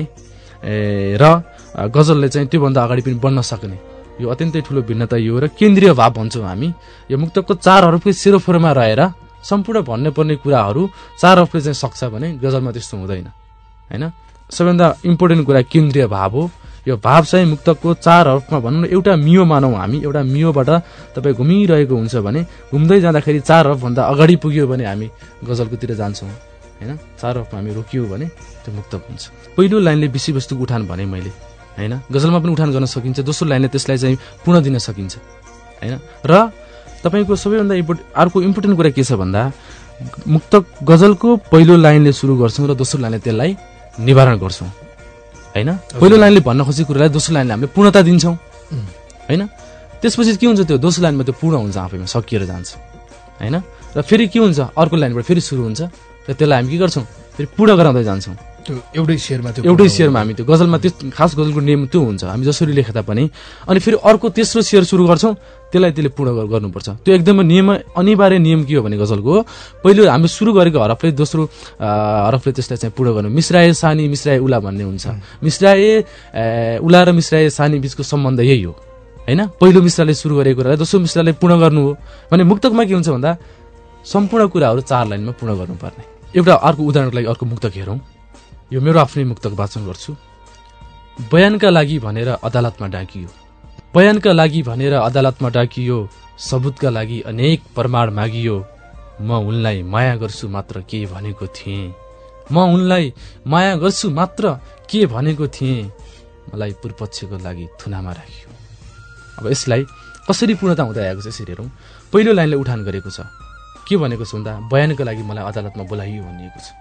र गजलले चाहिँ त्योभन्दा अगाडि पनि बढ्न सक्ने, यो अत्यन्तै ठुलो भिन्नता यो हो। र केन्द्रीय भाव भन्छौँ हामी, यो मुक्तकको चार हरुफकै सेरोफेरोमा रहेर सम्पूर्ण भन्ने पर्ने कुराहरू चार हरुफले चाहिँ सक्छ भने गजलमा त्यस्तो हुँदैन होइन। सबैभन्दा इम्पोर्टेन्ट कुरा केन्द्रीय भाव हो। यो भाव चाहिँ मुक्तकको चार हरफमा भनौँ न एउटा मियो मानौँ हामी, एउटा मियोबाट तपाईँ घुमिरहेको हुन्छ भने घुम्दै जाँदाखेरि चार हरफभन्दा अगाडि पुग्यो भने हामी गजलकोतिर जान्छौँ होइन। चार हरफमा हामी रोकियो भने त्यो मुक्तक हुन्छ। पहिलो लाइनले विषयवस्तुको उठान भने मैले होइन, गजलमा पनि उठान गर्न सकिन्छ। दोस्रो लाइनले त्यसलाई चाहिँ पूर्ण दिन सकिन्छ होइन। र तपाईँको सबैभन्दा इम्पोर्ट अर्को इम्पोर्टेन्ट कुरा के छ भन्दा मुक्तक गजलको पहिलो लाइनले सुरु गर्छौँ र दोस्रो लाइनले त्यसलाई निवारण गर्छौँ होइन। पहिलो लाइनले भन्न खोजेको कुरालाई दोस्रो लाइनले हामीले पूर्णता दिन्छौँ होइन। त्यसपछि के हुन्छ, त्यो दोस्रो लाइनमा त्यो पूर्ण हुन्छ, आफैमा सकिएर जान्छ होइन। र फेरि के हुन्छ, अर्को लाइनबाट फेरि सुरु हुन्छ र त्यसलाई हामी के गर्छौँ, फेरि पूर्ण गराउँदै जान्छौँ। त्यो एउटै शेरमा त्यो एउटै शेरमा हामी त्यो गजलमा त्यो खास गजलको नियम त्यो हुन्छ, हामी जसरी लेखे तापनि अनि फेरि अर्को तेस्रो शेर सुरु गर्छौँ, त्यसलाई त्यसले पूर्ण गर्नुपर्छ। त्यो एकदमै नियम, अनिवार्य नियम के हो भने गजलको पहिलो हामी सुरु गरेको हरफले दोस्रो हरफले त्यसलाई चाहिँ पूर्ण गर्नु। मिश्राए सानी मिश्राए उला भन्ने हुन्छ। मिश्राए उला र मिश्राए सानी बिचको सम्बन्ध यही हो होइन। पहिलो मिश्राले सुरु गरेको कुरालाई दोस्रो मिश्राले पूर्ण गर्नु हो भने मुक्तकमा के हुन्छ भन्दा सम्पूर्ण कुराहरू चार लाइनमा पूर्ण गर्नुपर्ने। एउटा अर्को उदाहरणको लागि अर्को मुक्तक हेरौँ। यो मेरो आफ्नै मुक्तक वाचन गर्छु। बयानका लागि भनेर अदालतमा डाकियो, बयानका लागि भनेर अदालतमा डाकियो, सबुतका लागि अनेक प्रमाण मागियो। म उनलाई माया गर्छु मात्र के भनेको थिएँ, म उनलाई माया गर्छु मात्र के भनेको थिएँ, मलाई पूर्वपक्षको लागि थुनामा राखियो। अब यसलाई कसरी पूर्णता हुँदै आएको छ यसरी हेरौँ। पहिलो लाइनले उठान गरेको छ, के भनेको छ भन्दा बयानका लागि मलाई अदालतमा बोलाइयो भनिएको छ।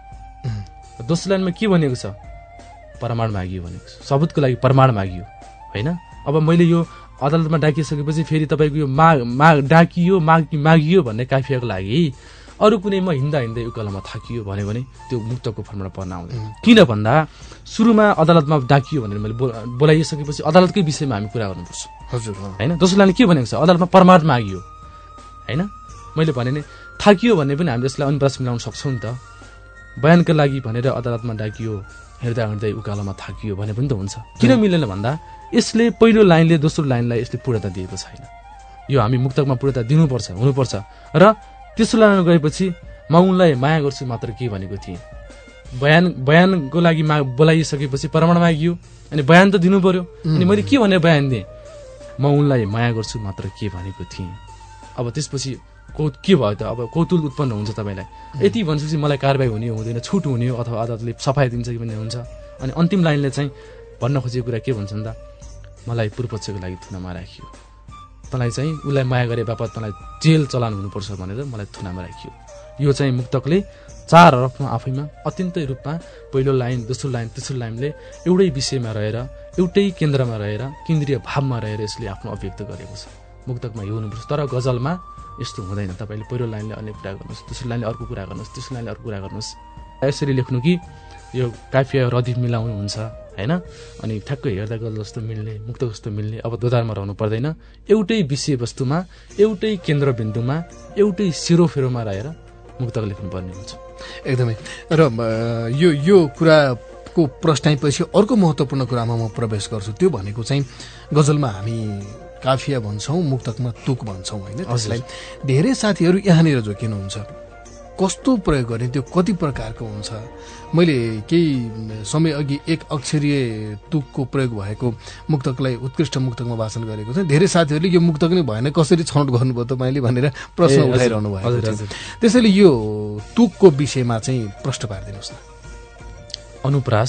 दोस्रो लाइनमा के भनेको छ, प्रमाण मागियो भनेको छ, सबुतको लागि प्रमाण मागियो होइन। अब मैले यो अदालतमा डाकिसकेपछि फेरि तपाईँको यो माग माग डाकियो माग मागियो भन्ने काफियाको लागि अरू कुनै म हिँड्दा हिँड्दै उकालोमा थाकियो भन्यो भने त्यो मुक्तको फर्ममा पर्न आउँदैन। किन भन्दा सुरुमा अदालतमा डाकियो भनेर मैले बोलाइसकेपछि अदालतकै विषयमा हामी कुरा गर्नुपर्छ हजुर होइन। दोस्रो लाइनले के भनेको छ, अदालतमा प्रमाण मागियो होइन। मैले भने नि थाकियो भन्ने पनि हामीले यसलाई अनुप्रास मिलाउन सक्छौँ नि त। बयानका लागि भनेर अदालतमा डाकियो, हेर्दा हिँड्दै उकालोमा थाकियो भने पनि त हुन्छ। किन मिलेन भन्दा यसले पहिलो लाइनले दोस्रो लाइनलाई यसले पूर्णता दिएको छैन। यो हामी मुक्तकमा पूर्णता दिनुपर्छ हुनुपर्छ। र तेस्रो लाइनमा गएपछि म उनलाई माया गर्छु मात्र के भनेको थिएँ, बयान बयानको लागि मा बोलाइसकेपछि प्रमाण मागियो अनि बयान त दिनु पर्यो। अनि मैले के भनेर बयान दिएँ, म उनलाई माया गर्छु मात्र के भनेको थिएँ। अब त्यसपछि कौ के भयो त, अब कौतुल उत्पन्न हुन्छ तपाईँलाई। यति भनेपछि मलाई कारबाही हुने हुँदैन, छुट हुने हो अथवा अदालतले सफाई दिन्छ कि भन्ने हुन्छ। अनि अन्तिम लाइनले चाहिँ भन्न खोजेको कुरा के भन्छ भन्दा मलाई पूर्वपक्षको लागि थुनामा राखियो, तँलाई चाहिँ उसलाई माया गरे बापत तँलाई जेल चलान हुनुपर्छ भनेर मलाई थुनामा राखियो। यो चाहिँ मुक्तकले चार हरफमा आफैमा अत्यन्तै रूपमा पहिलो लाइन दोस्रो लाइन तेस्रो लाइनले एउटै विषयमा रहेर एउटै केन्द्रमा रहेर केन्द्रीय भावमा रहेर यसले आफ्नो अभिव्यक्त गरेको छ। मुक्तकमा यो हुनुपर्छ। तर गजलमा यस्तो हुँदैन। तपाईँले पहिलो लाइनले अन्य कुरा गर्नुहोस्, दोस्रो लाइनले अर्को कुरा गर्नुहोस्, तेस्रो लाइनले अर्को कुरा गर्नुहोस्। यसरी लेख्नु कि यो काफिया रदिफ मिलाउनु हुन्छ होइन। अनि ठ्याक्कै हेर्दा गजल जस्तो मिल्ने मुक्त जस्तो मिल्ने अब दोधारमा रहनु पर्दैन। एउटै विषयवस्तुमा एउटै केन्द्रबिन्दुमा एउटै सिरोफेरोमा रहेर मुक्तक लेख्नुपर्ने हुन्छ एकदमै। र यो यो कुराको प्रश्नपछि अर्को महत्त्वपूर्ण कुरामा म प्रवेश गर्छु। त्यो भनेको चाहिँ गजलमा हामी काफिया भन्छौँ, मुक्तकमा तुक भन्छौँ होइन। त्यसलाई धेरै साथीहरू यहाँनिर झोकिनुहुन्छ, कस्तो प्रयोग गर्ने, त्यो कति प्रकारको हुन्छ। मैले केही समय अघि एक अक्षरीय तुकको प्रयोग भएको मुक्तकलाई उत्कृष्ट मुक्तकमा वाचन गरेको छ। धेरै साथीहरूले यो मुक्तक नै भएन, कसरी छनौट गर्नुभयो तपाईँले भनेर प्रश्न उठाइरहनु भएको छ। त्यसैले यो तुकको विषयमा चाहिँ प्रश्न पारिदिनुहोस् न। अनुप्रास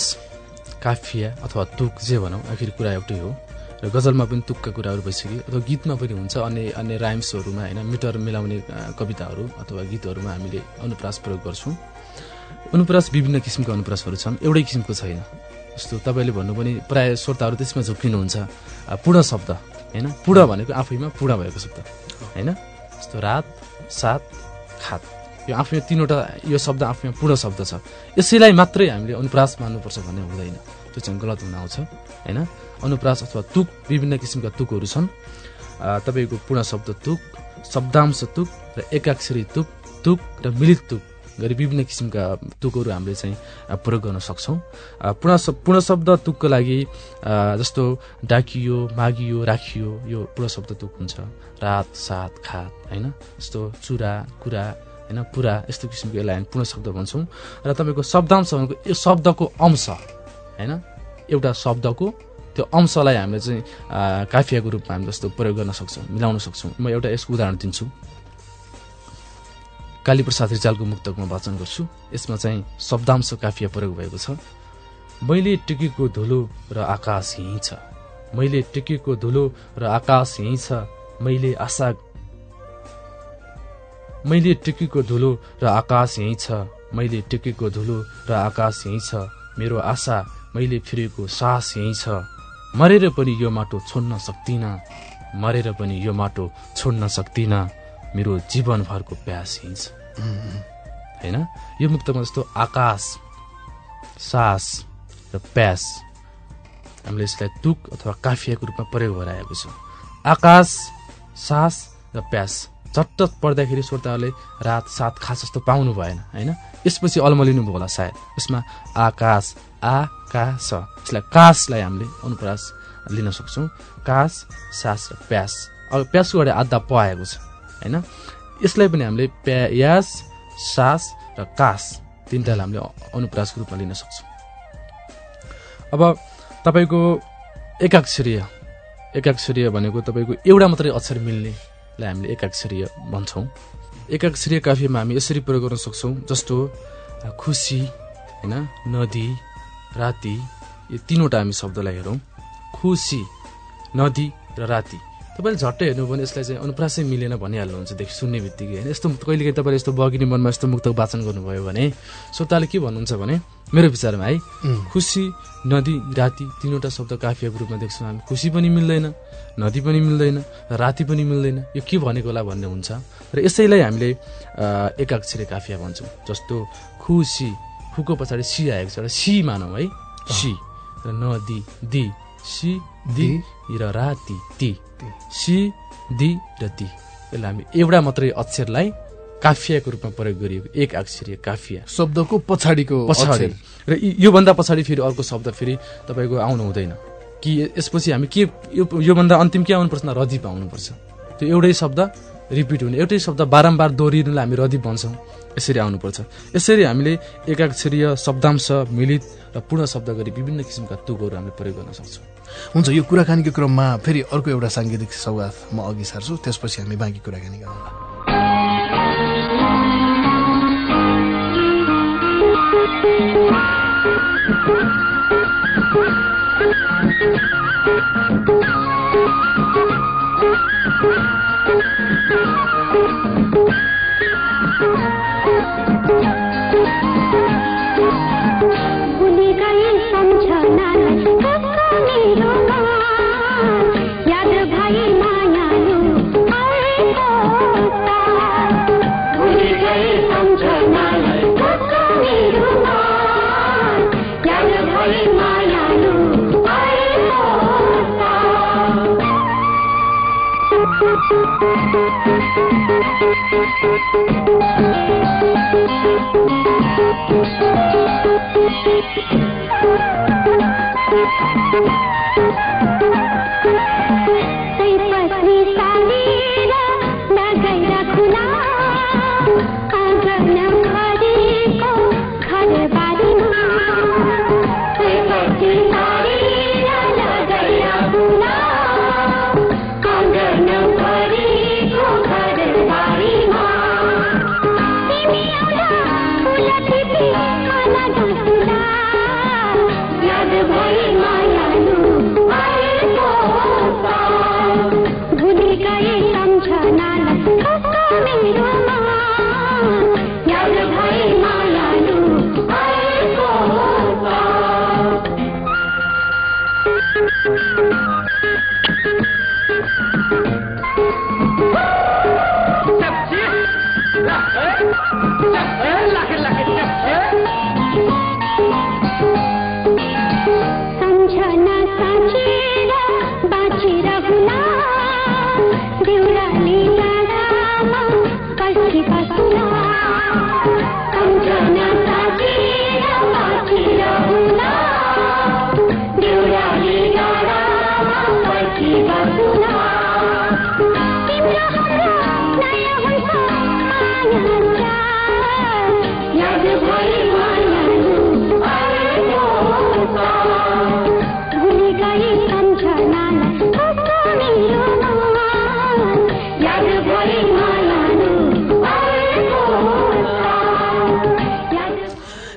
काफिया अथवा तुक जे भनौँ आखिर कुरा एउटै हो। र गजलमा पनि तुकका कुराहरू भइसक्यो अथवा गीतमा पनि हुन्छ। अन्य अन्य राइम्सहरूमा होइन मिटर मिलाउने कविताहरू अथवा गीतहरूमा हामीले अनुप्रास प्रयोग गर्छौँ। अनुप्रास विभिन्न किसिमका अनुप्रासहरू छन्, एउटै किसिमको छैन। जस्तो तपाईँले भन्नु पनि प्रायः श्रोताहरू त्यसमा झुक्किनुहुन्छ। पूर्ण शब्द होइन, पूर्ण भनेको आफैमा पूर्ण भएको शब्द होइन। जस्तो रात सात खात यो आफैमा तिनवटा यो शब्द आफैमा पूर्ण शब्द छ। यसैलाई मात्रै हामीले अनुप्रास मान्नुपर्छ भन्ने हुँदैन, त्यो चाहिँ गलत हुन आउँछ होइन। अनुप्रास अथवा तुक विभिन्न किसिमका तुकहरू छन्। तपाईँको पूर्ण शब्द तुक, शब्दांश तुक र एकाक्षरी तुक, तुक र मिलित तुक गरी विभिन्न किसिमका तुकहरू हामीले चाहिँ प्रयोग गर्न सक्छौँ। पूर्ण पूर्ण शब्द तुकको लागि जस्तो डाकियो मागियो राखियो यो पूर्ण शब्द तुक हुन्छ। रात सात खात होइन, जस्तो चुरा कुरा होइन पुरा यस्तो किसिमको यसलाई पूर्ण शब्द भन्छौँ। र तपाईँको शब्दांश भनेको यो शब्दको अंश होइन, एउटा शब्दको त्यो अंशलाई हामीले चाहिँ काफियाको रूपमा हामी जस्तो प्रयोग गर्न सक्छौँ, मिलाउन सक्छौँ। म एउटा यसको उदाहरण दिन्छु। कालीप्रसाद रिजालको मुक्तक म वाचन गर्छु। यसमा चाहिँ शब्दांश काफिया प्रयोग भएको छ। मैले टेकेको धुलो र आकाश यहीँ छ, मैले टेकेको धुलो र आकाश यहीँ छ, मैले आशा मैले टेकेको धुलो र आकाश यहीँ छ, मैले टेकेको धुलो र आकाश यहीँ छ, मेरो आशा मैले फिरेको सास यहीँ छ, मरेर पनि यो माटो छोड्न सक्दिनँ, मरेर पनि यो माटो छोड्न सक्दिनँ, मेरो जीवनभरको प्यास यहीँ छ। हैन, यो मुक्तमा जस्तो आकाश, सास र प्यास हामीले यसलाई तुक अथवा काफियाको रूपमा प्रयोग भएर आएको छ। आकाश, सास र प्यास झट्ट पढ्दाखेरि श्रोताहरूले रात सात खास जस्तो पाउनु भएन हैन। यसपछि अल्मलिनु भयो होला सायद। यसमा आकाश, आकाश, यसलाई कासलाई हामीले अनुप्रास लिन सक्छौँ। कास, सास र प्यास। अब प्यासको अगाडि आधा प आएको छ हैन। यसलाई पनि हामीले प्यास, सास र कास तीनटालाई हामीले अनुप्रासको रूपमा लिन सक्छौँ। अब तपाईको एकाक्षरीय, एकाक्षरीय भनेको तपाईको एउटा मात्रै अक्षर मिल्नेलाई हामीले एकाक्षरीय भन्छौँ। एकाक्षरीय काफियामा हामी यसरी प्रयोग गर्न सक्छौँ, जस्तो खुसी हैन, नदी, राति, यो तीनवटा हामी शब्दलाई हेरौँ। खुसी, नदी र राति। तपाईँले झट्टै हेर्नु भने यसलाई चाहिँ अनुप्रासै मिलेन भनिहाल्नुहुन्छ देखि सुन्ने बित्तिकै होइन। यस्तो कहिलेकाहीँ तपाईँले यस्तो बगिने मनमा यस्तो मुक्तक वाचन गर्नुभयो भने श्रोताले के भन्नुहुन्छ भने मेरो विचारमा है, खुसी, नदी, राति तीनवटा शब्द काफियाको रूपमा देख्छौँ हामी। खुसी पनि मिल्दैन, नदी पनि मिल्दैन, राति पनि मिल्दैन, यो के भनेको होला भन्ने हुन्छ। र यसैलाई हामीले एकाक्षरी काफिया भन्छौँ। जस्तो खुसी, खुको पछाडि सी आएको छ र सी मानौँ है, सी र नदी, दी, सी, दी र राति, ती, सी, दी र ती। यसलाई हामी एउटा मात्रै अक्षरलाई काफियाको रूपमा प्रयोग गरिएको एक अक्षरीय काफिया। शब्दको पछाडिको पछाडि र योभन्दा पछाडि फेरि अर्को शब्द फेरि तपाईँको आउनु हुँदैन कि यसपछि हामी के योभन्दा अन्तिम के आउनुपर्छ, रदीप आउनुपर्छ। त्यो एउटै शब्द रिपिट हुने, एउटै शब्द बारम्बार दोहोरिनुलाई हामी रदीप भन्छौँ। यसरी आउनुपर्छ। यसरी हामीले एकाक्षरीय शब्दांश मिलित र पूर्ण शब्द गरी विभिन्न किसिमका तुकहरू हामीले प्रयोग गर्न सक्छौँ। हुन्छ, यो कुराकानीको क्रममा फेरि अर्को एउटा साङ्गीतिक सौगात म अघि सार्छु, त्यसपछि हामी बाँकी कुराकानी गरौँला। याद भई मायालु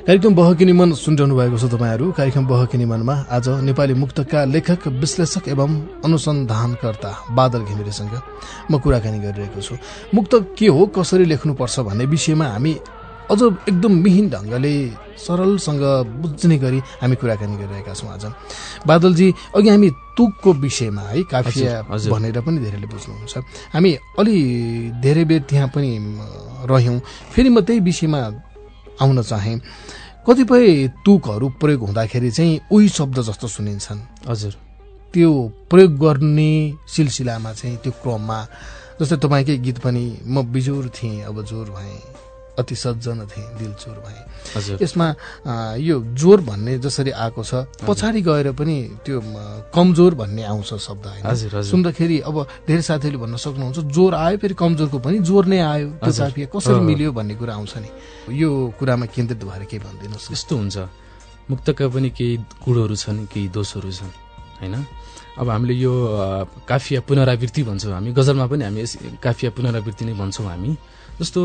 कार्यक्रम बहकिनी मन सुनिरहनु भएको छ तपाईँहरू। कार्यक्रम बहकिनी मनमा आज नेपाली मुक्तकका लेखक, विश्लेषक एवं अनुसन्धानकर्ता बादल घिमिरेसँग म कुराकानी गरिरहेको छु। मुक्तक के हो, कसरी लेख्नुपर्छ भन्ने विषयमा हामी अझ एकदम मिहिन ढङ्गले सरलसँग बुझ्ने गरी हामी कुराकानी गरिरहेका छौँ आज। बादलजी, अघि हामी तुकको विषयमा है काफिया भनेर पनि धेरैले बुझ्नुहुन्छ, हामी अलि धेरै बेर त्यहाँ पनि रह्यौँ। फेरि म त्यही विषयमा आउन चाहे। कतिपय तुकहरू प्रयोग हुँदाखेरि चाहिँ उही शब्द जस्तो सुनिन्छन्। हजुर, त्यो प्रयोग गर्ने सिलसिलामा चाहिँ त्यो क्रममा जस्तै तपाईँकै गीत पनि म बिजोर थिएँ अब जोर भएँ, अति सज्जन थिएँ दिल चोर भएँ, यसमा यो जोर भन्ने जसरी आएको छ पछाडि गएर पनि त्यो कमजोर भन्ने आउँछ शब्द होइन। सुन्दाखेरि अब धेरै साथीहरूले भन्न सक्नुहुन्छ जोर आयो फेरि कमजोरको पनि जोर नै आयो, त्यो काफिया कसरी मिल्यो भन्ने कुरा आउँछ नि। यो कुरामा केन्द्रित भएर के भनिदिनुहोस्। यस्तो हुन्छ, मुक्तका पनि केही गुणहरू छन्, केही दोषहरू छन् होइन। अब हामीले यो काफिया पुनरावृत्ति भन्छौँ हामी, गजलमा पनि हामी काफिया पुनरावृत्ति नै भन्छौँ हामी। जस्तो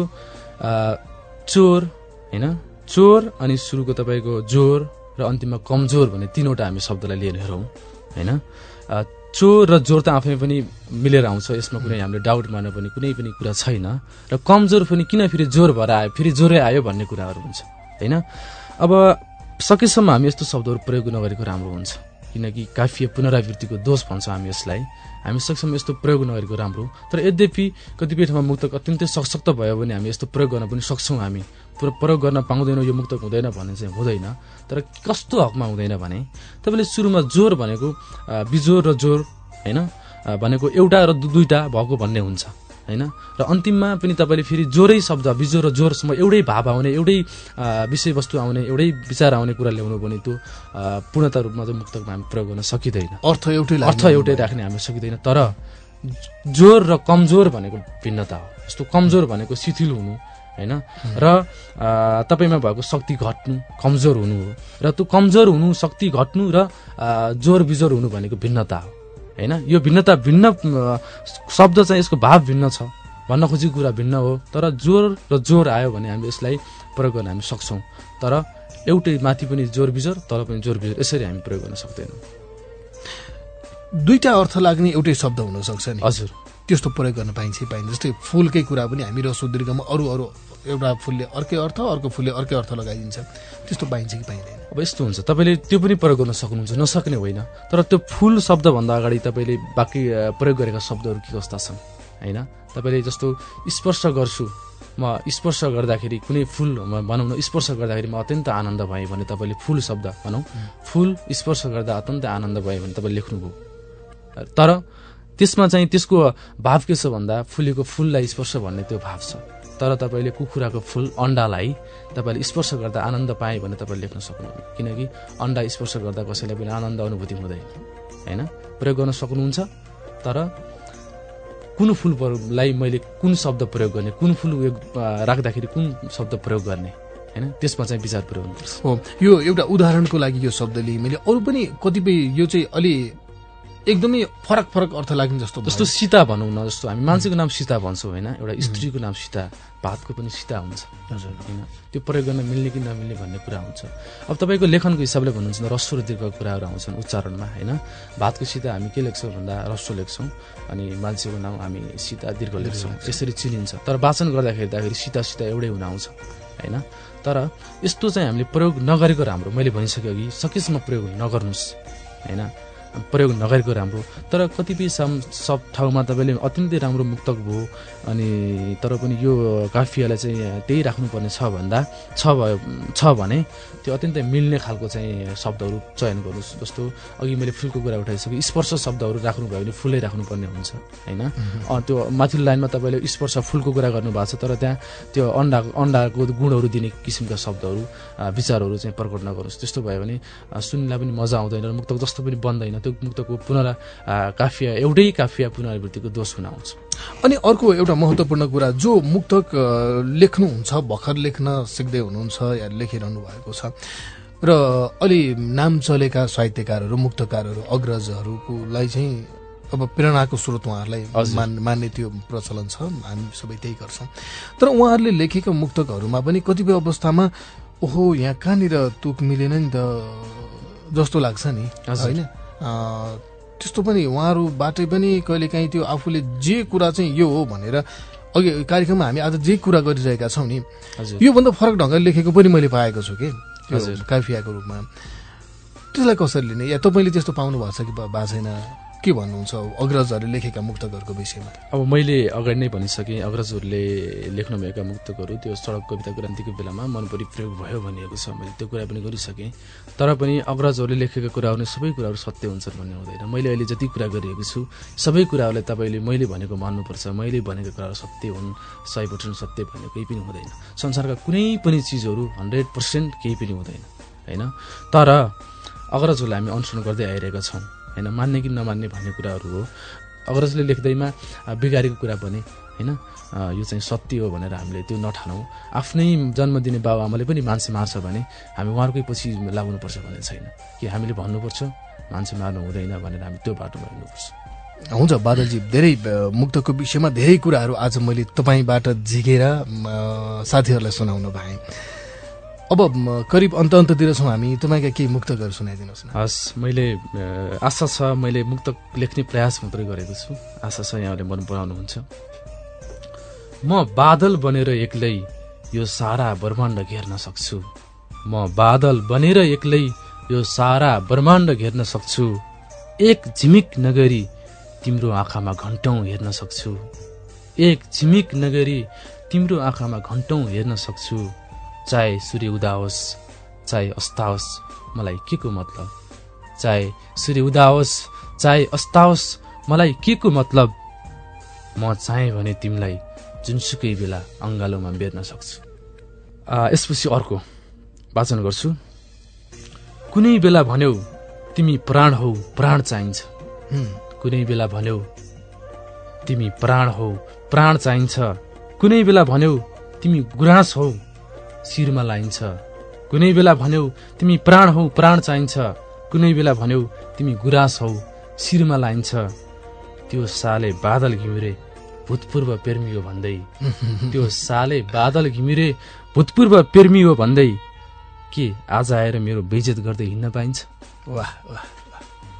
चोर होइन, चोर अनि सुरुको तपाईँको जोर र अन्तिममा कमजोर भन्ने तीनवटा हामी शब्दलाई लिएर हेरौँ होइन। चोर र जोर त आफै पनि मिलेर आउँछ, यसमा कुनै हामीले डाउट मार्न पनि कुनै पनि कुरा छैन। र कमजोर पनि किन फेरि जोर भएर आयो, फेरि जोरै आयो भन्ने कुराहरू हुन्छ होइन। अब सकेसम्म हामी यस्तो शब्दहरू प्रयोग नगरेको राम्रो हुन्छ, किनकि काफिया पुनरावृत्तिको दोष भन्छ हामी यसलाई। हामी सकेसम्म यस्तो प्रयोग नगरेको राम्रो। तर यद्यपि कतिपय ठाउँमा मुक्तक अत्यन्तै सशक्त भयो भने हामी यस्तो प्रयोग गर्न पनि सक्छौँ। हामी पुरा प्रयोग गर्न पाउँदैनौँ, यो मुक्तक हुँदैन भन्ने चाहिँ हुँदैन। तर कस्तो हकमा हुँदैन भने तपाईँले सुरुमा जोर भनेको बिजोर र जोर होइन भनेको एउटा र दुईटा भएको भन्ने हुन्छ होइन। र अन्तिममा पनि तपाईँले फेरि जोरै शब्द बिजोर र जोरसम्म एउटै भाव आउने, एउटै विषयवस्तु आउने, एउटै विचार आउने कुरा ल्याउनु भने त्यो पूर्णता रूपमा चाहिँ मुक्तकमा हामी प्रयोग गर्न सकिँदैन। अर्थ एउटै अर्थ एउटै राख्ने हामी सकिँदैन। तर जोर र कमजोर भनेको भिन्नता हो। जस्तो कमजोर भनेको शिथिल हुनु होइन, र तपाईँमा भएको शक्ति घट्नु कमजोर हुनु हो। र त्यो कमजोर हुनु, शक्ति घट्नु र जोर बिजोर हुनु भनेको भिन्नता हो होइन। यो भिन्नता भिन्न शब्द चाहिँ यसको भाव भिन्न छ, भन्न खोजेको कुरा भिन्न हो। तर जोर र जोर आयो भने हामी यसलाई प्रयोग गर्न हामी सक्छौँ। तर एउटै माथि पनि जोर बिजोर, तल पनि जोर बिजोर, यसरी हामी प्रयोग गर्न सक्दैनौँ। दुईटा अर्थ लाग्ने एउटै शब्द हुन सक्छ नि। हजुर, त्यस्तो प्रयोग गर्न पाइन्छ पाइन्छ। जस्तै फुलकै कुरा पनि हामी रसो दीर्घमा अरू अरू एउटा फुलले अर्कै अर्थ, अर्को फुलले अर्कै अर्थ लगाइदिन्छ, त्यस्तो पाइन्छ कि पाइँदैन? अब यस्तो हुन्छ, तपाईँले त्यो पनि प्रयोग गर्न सक्नुहुन्छ, नसक्ने होइन। तर त्यो फुल शब्दभन्दा अगाडि तपाईँले बाँकी प्रयोग गरेका शब्दहरू के कस्ता छन् होइन। तपाईँले जस्तो स्पर्श गर्छु, म स्पर्श गर्दाखेरि कुनै फुल भनौँ न, स्पर्श गर्दाखेरि म अत्यन्त आनन्द भएँ भने तपाईँले फुल शब्द भनौँ, फुल स्पर्श गर्दा अत्यन्त आनन्द भएँ भने तपाईँले लेख्नुभयो। तर त्यसमा चाहिँ त्यसको भाव के छ भन्दा फुलेको फुललाई स्पर्श भन्ने त्यो भाव छ। तर तपाईँले कुखुराको फुल अण्डालाई तपाईँले स्पर्श गर्दा आनन्द पाएँ भने तपाईँले लेख्न सक्नुहुन्न, किनकि अण्डा स्पर्श गर्दा कसैलाई पनि आनन्द अनुभूति हुँदैन होइन। प्रयोग गर्न सक्नुहुन्छ, तर कुन फुललाई मैले कुन शब्द प्रयोग गर्ने, कुन फुल राख्दाखेरि कुन शब्द प्रयोग गर्ने होइन, त्यसमा चाहिँ विचार प्रयोग गर्नुपर्छ। हो, यो एउटा उदाहरणको लागि यो शब्द लिएँ मैले। अरू पनि कतिपय यो चाहिँ अलि एकदमै फरक फरक अर्थ लाग्ने जस्तो जस्तो सीता भनौँ न, जस्तो हामी मान्छेको नाम सीता भन्छौँ होइन, एउटा स्त्रीको नाम सीता, भातको पनि सीता हुन्छ होइन। त्यो प्रयोग गर्न मिल्ने कि नमिल्ने भन्ने कुरा हुन्छ। अब तपाईँको लेखनको हिसाबले भन्नुहुन्छ न, रस्व र दीर्घको कुराहरू आउँछन् उच्चारणमा होइन। भातको सीता हामी के लेख्छौँ भन्दा रस्व लेख्छौँ, अनि मान्छेको नाम हामी सीता दीर्घ लेख्छौँ, यसरी चिनिन्छ। तर वाचन गर्दाखेरि सीता सीता एउटै हुन आउँछ होइन। तर यस्तो चाहिँ हामीले प्रयोग नगरेको राम्रो। मैले भनिसकेँ अघि, सकेसम्म प्रयोग नगर्नुहोस् होइन, प्रयोग नगरेको राम्रो। तर कतिपय सब ठाउँमा तपाईँले अत्यन्तै राम्रो मुक्तक भयो अनि तर पनि यो काफियालाई चाहिँ त्यही राख्नुपर्ने छ भन्दा छ भयो छ भने त्यो अत्यन्तै मिल्ने खालको चाहिँ शब्दहरू चयन गर्नुहोस्। जस्तो अघि मैले फुलको कुरा उठाइसकेँ, स्पर्श शब्दहरू राख्नुभयो भने फुलै राख्नुपर्ने हुन्छ होइन। त्यो माथिल्लो लाइनमा तपाईँले स्पर्श फुलको कुरा गर्नुभएको छ, तर त्यहाँ त्यो अन्डा अन्डाको गुणहरू दिने किसिमका शब्दहरू विचारहरू चाहिँ प्रकट नगर्नुहोस्। त्यस्तो भयो भने सुन्नलाई पनि मजा आउँदैन र मुक्तक जस्तो पनि बन्दैन। त्यो मुक्तको पुनरा काफिया एउटै काफिया पुनरावृत्तिको दोष हुन आउँछ। अनि अर्को एउटा महत्त्वपूर्ण कुरा, जो मुक्तक लेख्नुहुन्छ, भर्खर लेख्न सिक्दै हुनुहुन्छ या लेखिरहनु भएको छ र अलि नाम चलेका साहित्यकारहरू, मुक्तकारहरू, अग्रजहरूकोलाई चाहिँ अब प्रेरणाको स्रोत उहाँहरूलाई मान मान्ने त्यो प्रचलन छ, हामी सबै त्यही गर्छौँ। तर उहाँहरूले लेखेका मुक्तकहरूमा पनि कतिपय अवस्थामा ओहो यहाँ कहाँनिर तुक मिलेन नि त जस्तो लाग्छ नि हजुर। होइन अँ, त्यस्तो पनि उहाँहरूबाटै पनि कहिलेकाहीँ त्यो आफूले जे कुरा चाहिँ यो हो भनेर अघि कार्यक्रममा हामी आज जे कुरा गरिरहेका छौँ नि हजुर योभन्दा फरक ढङ्गले लेखेको पनि मैले पाएको छु कि त्यो हजुर। काफियाको रूपमा त्यसलाई कसरी लिने या तपाईँले त्यस्तो पाउनु भएको छ कि भएको छैन के भन्नुहुन्छ अग्रजहरूले लेखेका मुक्तकहरूको विषयमा अब मैले अगाडि नै भनिसकेँ अग्रजहरूले लेख्नुभएका मुक्तकहरू त्यो सडक कविता क्रान्तिको बेलामा मन परिप्रयोग भयो भनिएको छ मैले त्यो कुरा पनि गरिसकेँ तर पनि अग्रजहरूले लेखेका कुराहरू नै सबै कुराहरू सत्य हुन्छन् भन्ने हुँदैन मैले अहिले जति कुरा गरिएको छु सबै कुराहरूलाई तपाईँले मैले भनेको मान्नुपर्छ मैले भनेको कुराहरू सत्य हुन् सय पर्सेन्ट सत्य भन्ने केही पनि हुँदैन संसारका कुनै पनि चिजहरू हन्ड्रेड पर्सेन्ट केही पनि हुँदैन होइन तर अग्रजहरूलाई हामी अनुसरण गर्दै आइरहेका छौँ होइन मान्ने कि नमान्ने भन्ने कुराहरू हो अग्रजले लेख्दैमा बिगारेको कुरा पनि होइन यो चाहिँ सत्य हो भनेर हामीले त्यो नठानौँ आफ्नै जन्म दिने बाबुआमाले पनि मान्छे मार्छ भने हामी उहाँहरूकै पछि लाग्नुपर्छ भन्ने छैन कि हामीले भन्नुपर्छ मान्छे मार्नु हुँदैन भनेर हामी त्यो बाटोमा हिँड्नुपर्छ हुन्छ बादलजी धेरै अ, मुक्तको विषयमा धेरै कुराहरू आज मैले तपाईँबाट झिकेर अ, साथीहरूलाई सुनाउन पाएँ अब म, करिब अन्त अन्ततिर छौँ हामी तपाईँका केही मुक्तकहरू सुनाइदिनुहोस् न हस् मैले अ, आशा छ मैले मुक्तक लेख्ने प्रयास मात्रै गरेको छु आशा छ यहाँले मन पराउनुहुन्छ म बादल बनेर एक्लै यो सारा ब्रह्माण्ड घेर्न सक्छु म बादल बनेर एक्लै यो सारा ब्रह्माण्ड घेर्न सक्छु एक झिमिक नगरी तिम्रो आँखामा घन्टौँ हेर्न सक्छु एक झिमिक नगरी तिम्रो आँखामा घन्टौँ हेर्न सक्छु चाहे सूर्य उदाओस् चाहे अस्ताओस् मलाई के को मतलब चाहे सूर्य उदाओस् चाहे अस्ताओस् मलाई के को मतलब म चाहे भने तिमीलाई जुनसुकै बेला अङ्गालोमा बेर्न सक्छु आ, यसपछि अर्को वाचन गर्छु कुनै बेला भन्यौ तिमी प्राण हौ प्राण चाहिन्छ कुनै बेला भन्यौ तिमी प्राण हौ प्राण चाहिन्छ कुनै बेला भन्यौ तिमी गुराँस हौ शिरमा लाइन्छ कुनै बेला भन्यौ तिमी प्राण हौ प्राण चाहिन्छ कुनै बेला भन्यौ तिमी गुराँस हौ शिरमा लाइन्छ त्यो साले बादल घिमिरे भूतपूर्व प्रेमी हो भन्दै त्यो साले बादल घिमिरे भूतपूर्व प्रेमी हो भन्दै के आज आएर मेरो बेइज्जत गर्दै हिँड्न पाइन्छ वाह वाह वाह।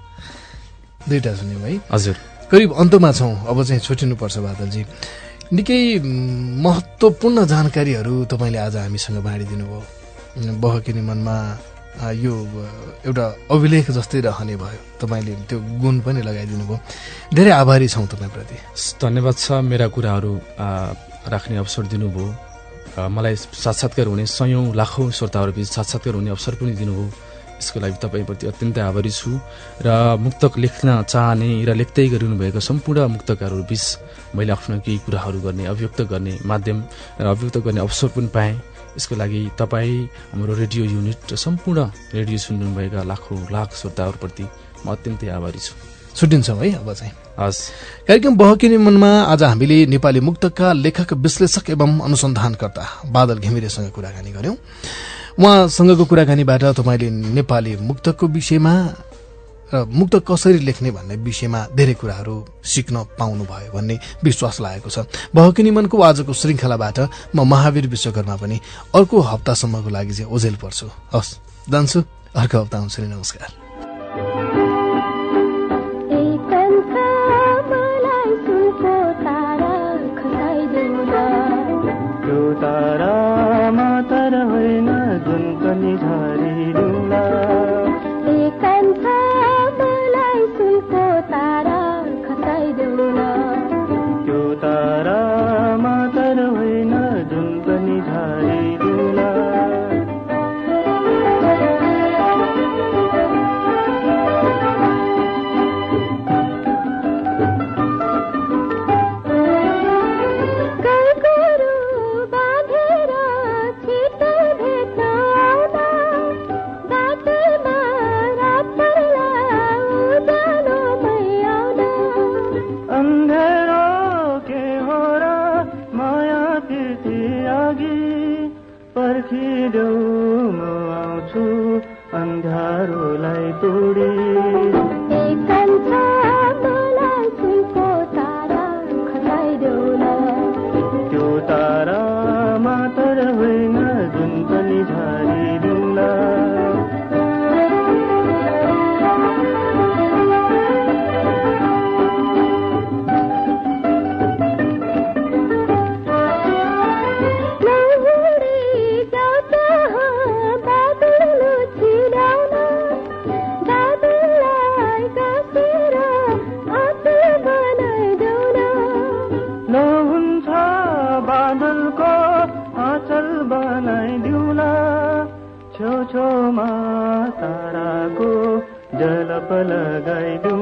दुईटा सुन्यौँ है हजुर करिब अन्तमा छौँ अब चाहिँ छुट्टिनुपर्छ बादलजी निकै म, महत्त्वपूर्ण जानकारीहरू तपाईँले आज हामीसँग बाँडिदिनु भयो बहकिने मनमा आ, यो अ, एउटा अभिलेख जस्तै रहने भयो तपाईँले त्यो गुण पनि लगाइदिनु भयो धेरै आभारी छौँ तपाईँप्रति धन्यवाद छ मेरा कुराहरू आ, राख्ने अवसर दिनुभयो आ, मलाई साक्षात्कार हुने सयौँ लाखौँ श्रोताहरूबीच साक्षात्कार हुने अवसर पनि दिनुभयो यसको लागि तपाईँप्रति अत्यन्तै आभारी छु र मुक्तक लेख्न चाहने र लेख्दै गरिनुभएका सम्पूर्ण मुक्तकारहरू बीच मैले आफ्नो केही कुराहरू गर्ने अभिव्यक्त गर्ने माध्यम र अभिव्यक्त गर्ने अवसर पनि पाएँ यसको लागि तपाईँ हाम्रो रेडियो युनिट र सम्पूर्ण रेडियो सुन्नुभएका लाखौँ लाख श्रोताहरूप्रति म अत्यन्तै आभारी छु छुट्टिन्छौँ है अब चाहिँ हस् कार्यक्रम बहकिने मनमा आज हामीले नेपाली मुक्तकका लेखक विश्लेषक एवं अनुसन्धानकर्ता बादल घिमिरेसँग कुराकानी गर्यौं उहाँसँगको कुराकानीबाट तपाईँले नेपाली मुक्तकको विषयमा र मुक्तक कसरी लेख्ने भन्ने विषयमा धेरै कुराहरू सिक्न पाउनुभयो भन्ने विश्वास लागेको छ बहकिने मनको आजको श्रृङ्खलाबाट म महावीर विश्वकर्मा पनि अर्को हप्तासम्मको लागि चाहिँ ओझेल पर्छु हस् जान्छु अर्को हप्ता आउँछु नि नमस्कार तारामा तर होइन जुन पनि झरिडुला मलाई सुनको तारा खसाइदेऊला त्यो तारामा तर होइन जुन पनि झरिडुला पर्खिदेऊ म आउँछु अन्धारोलाई तोडी मलाई सुनको तारा खसाइदेऊला त्यो तारा मात्र होइन जुन पनि झरी आँखामा ताराको झलप लगाइदेऊ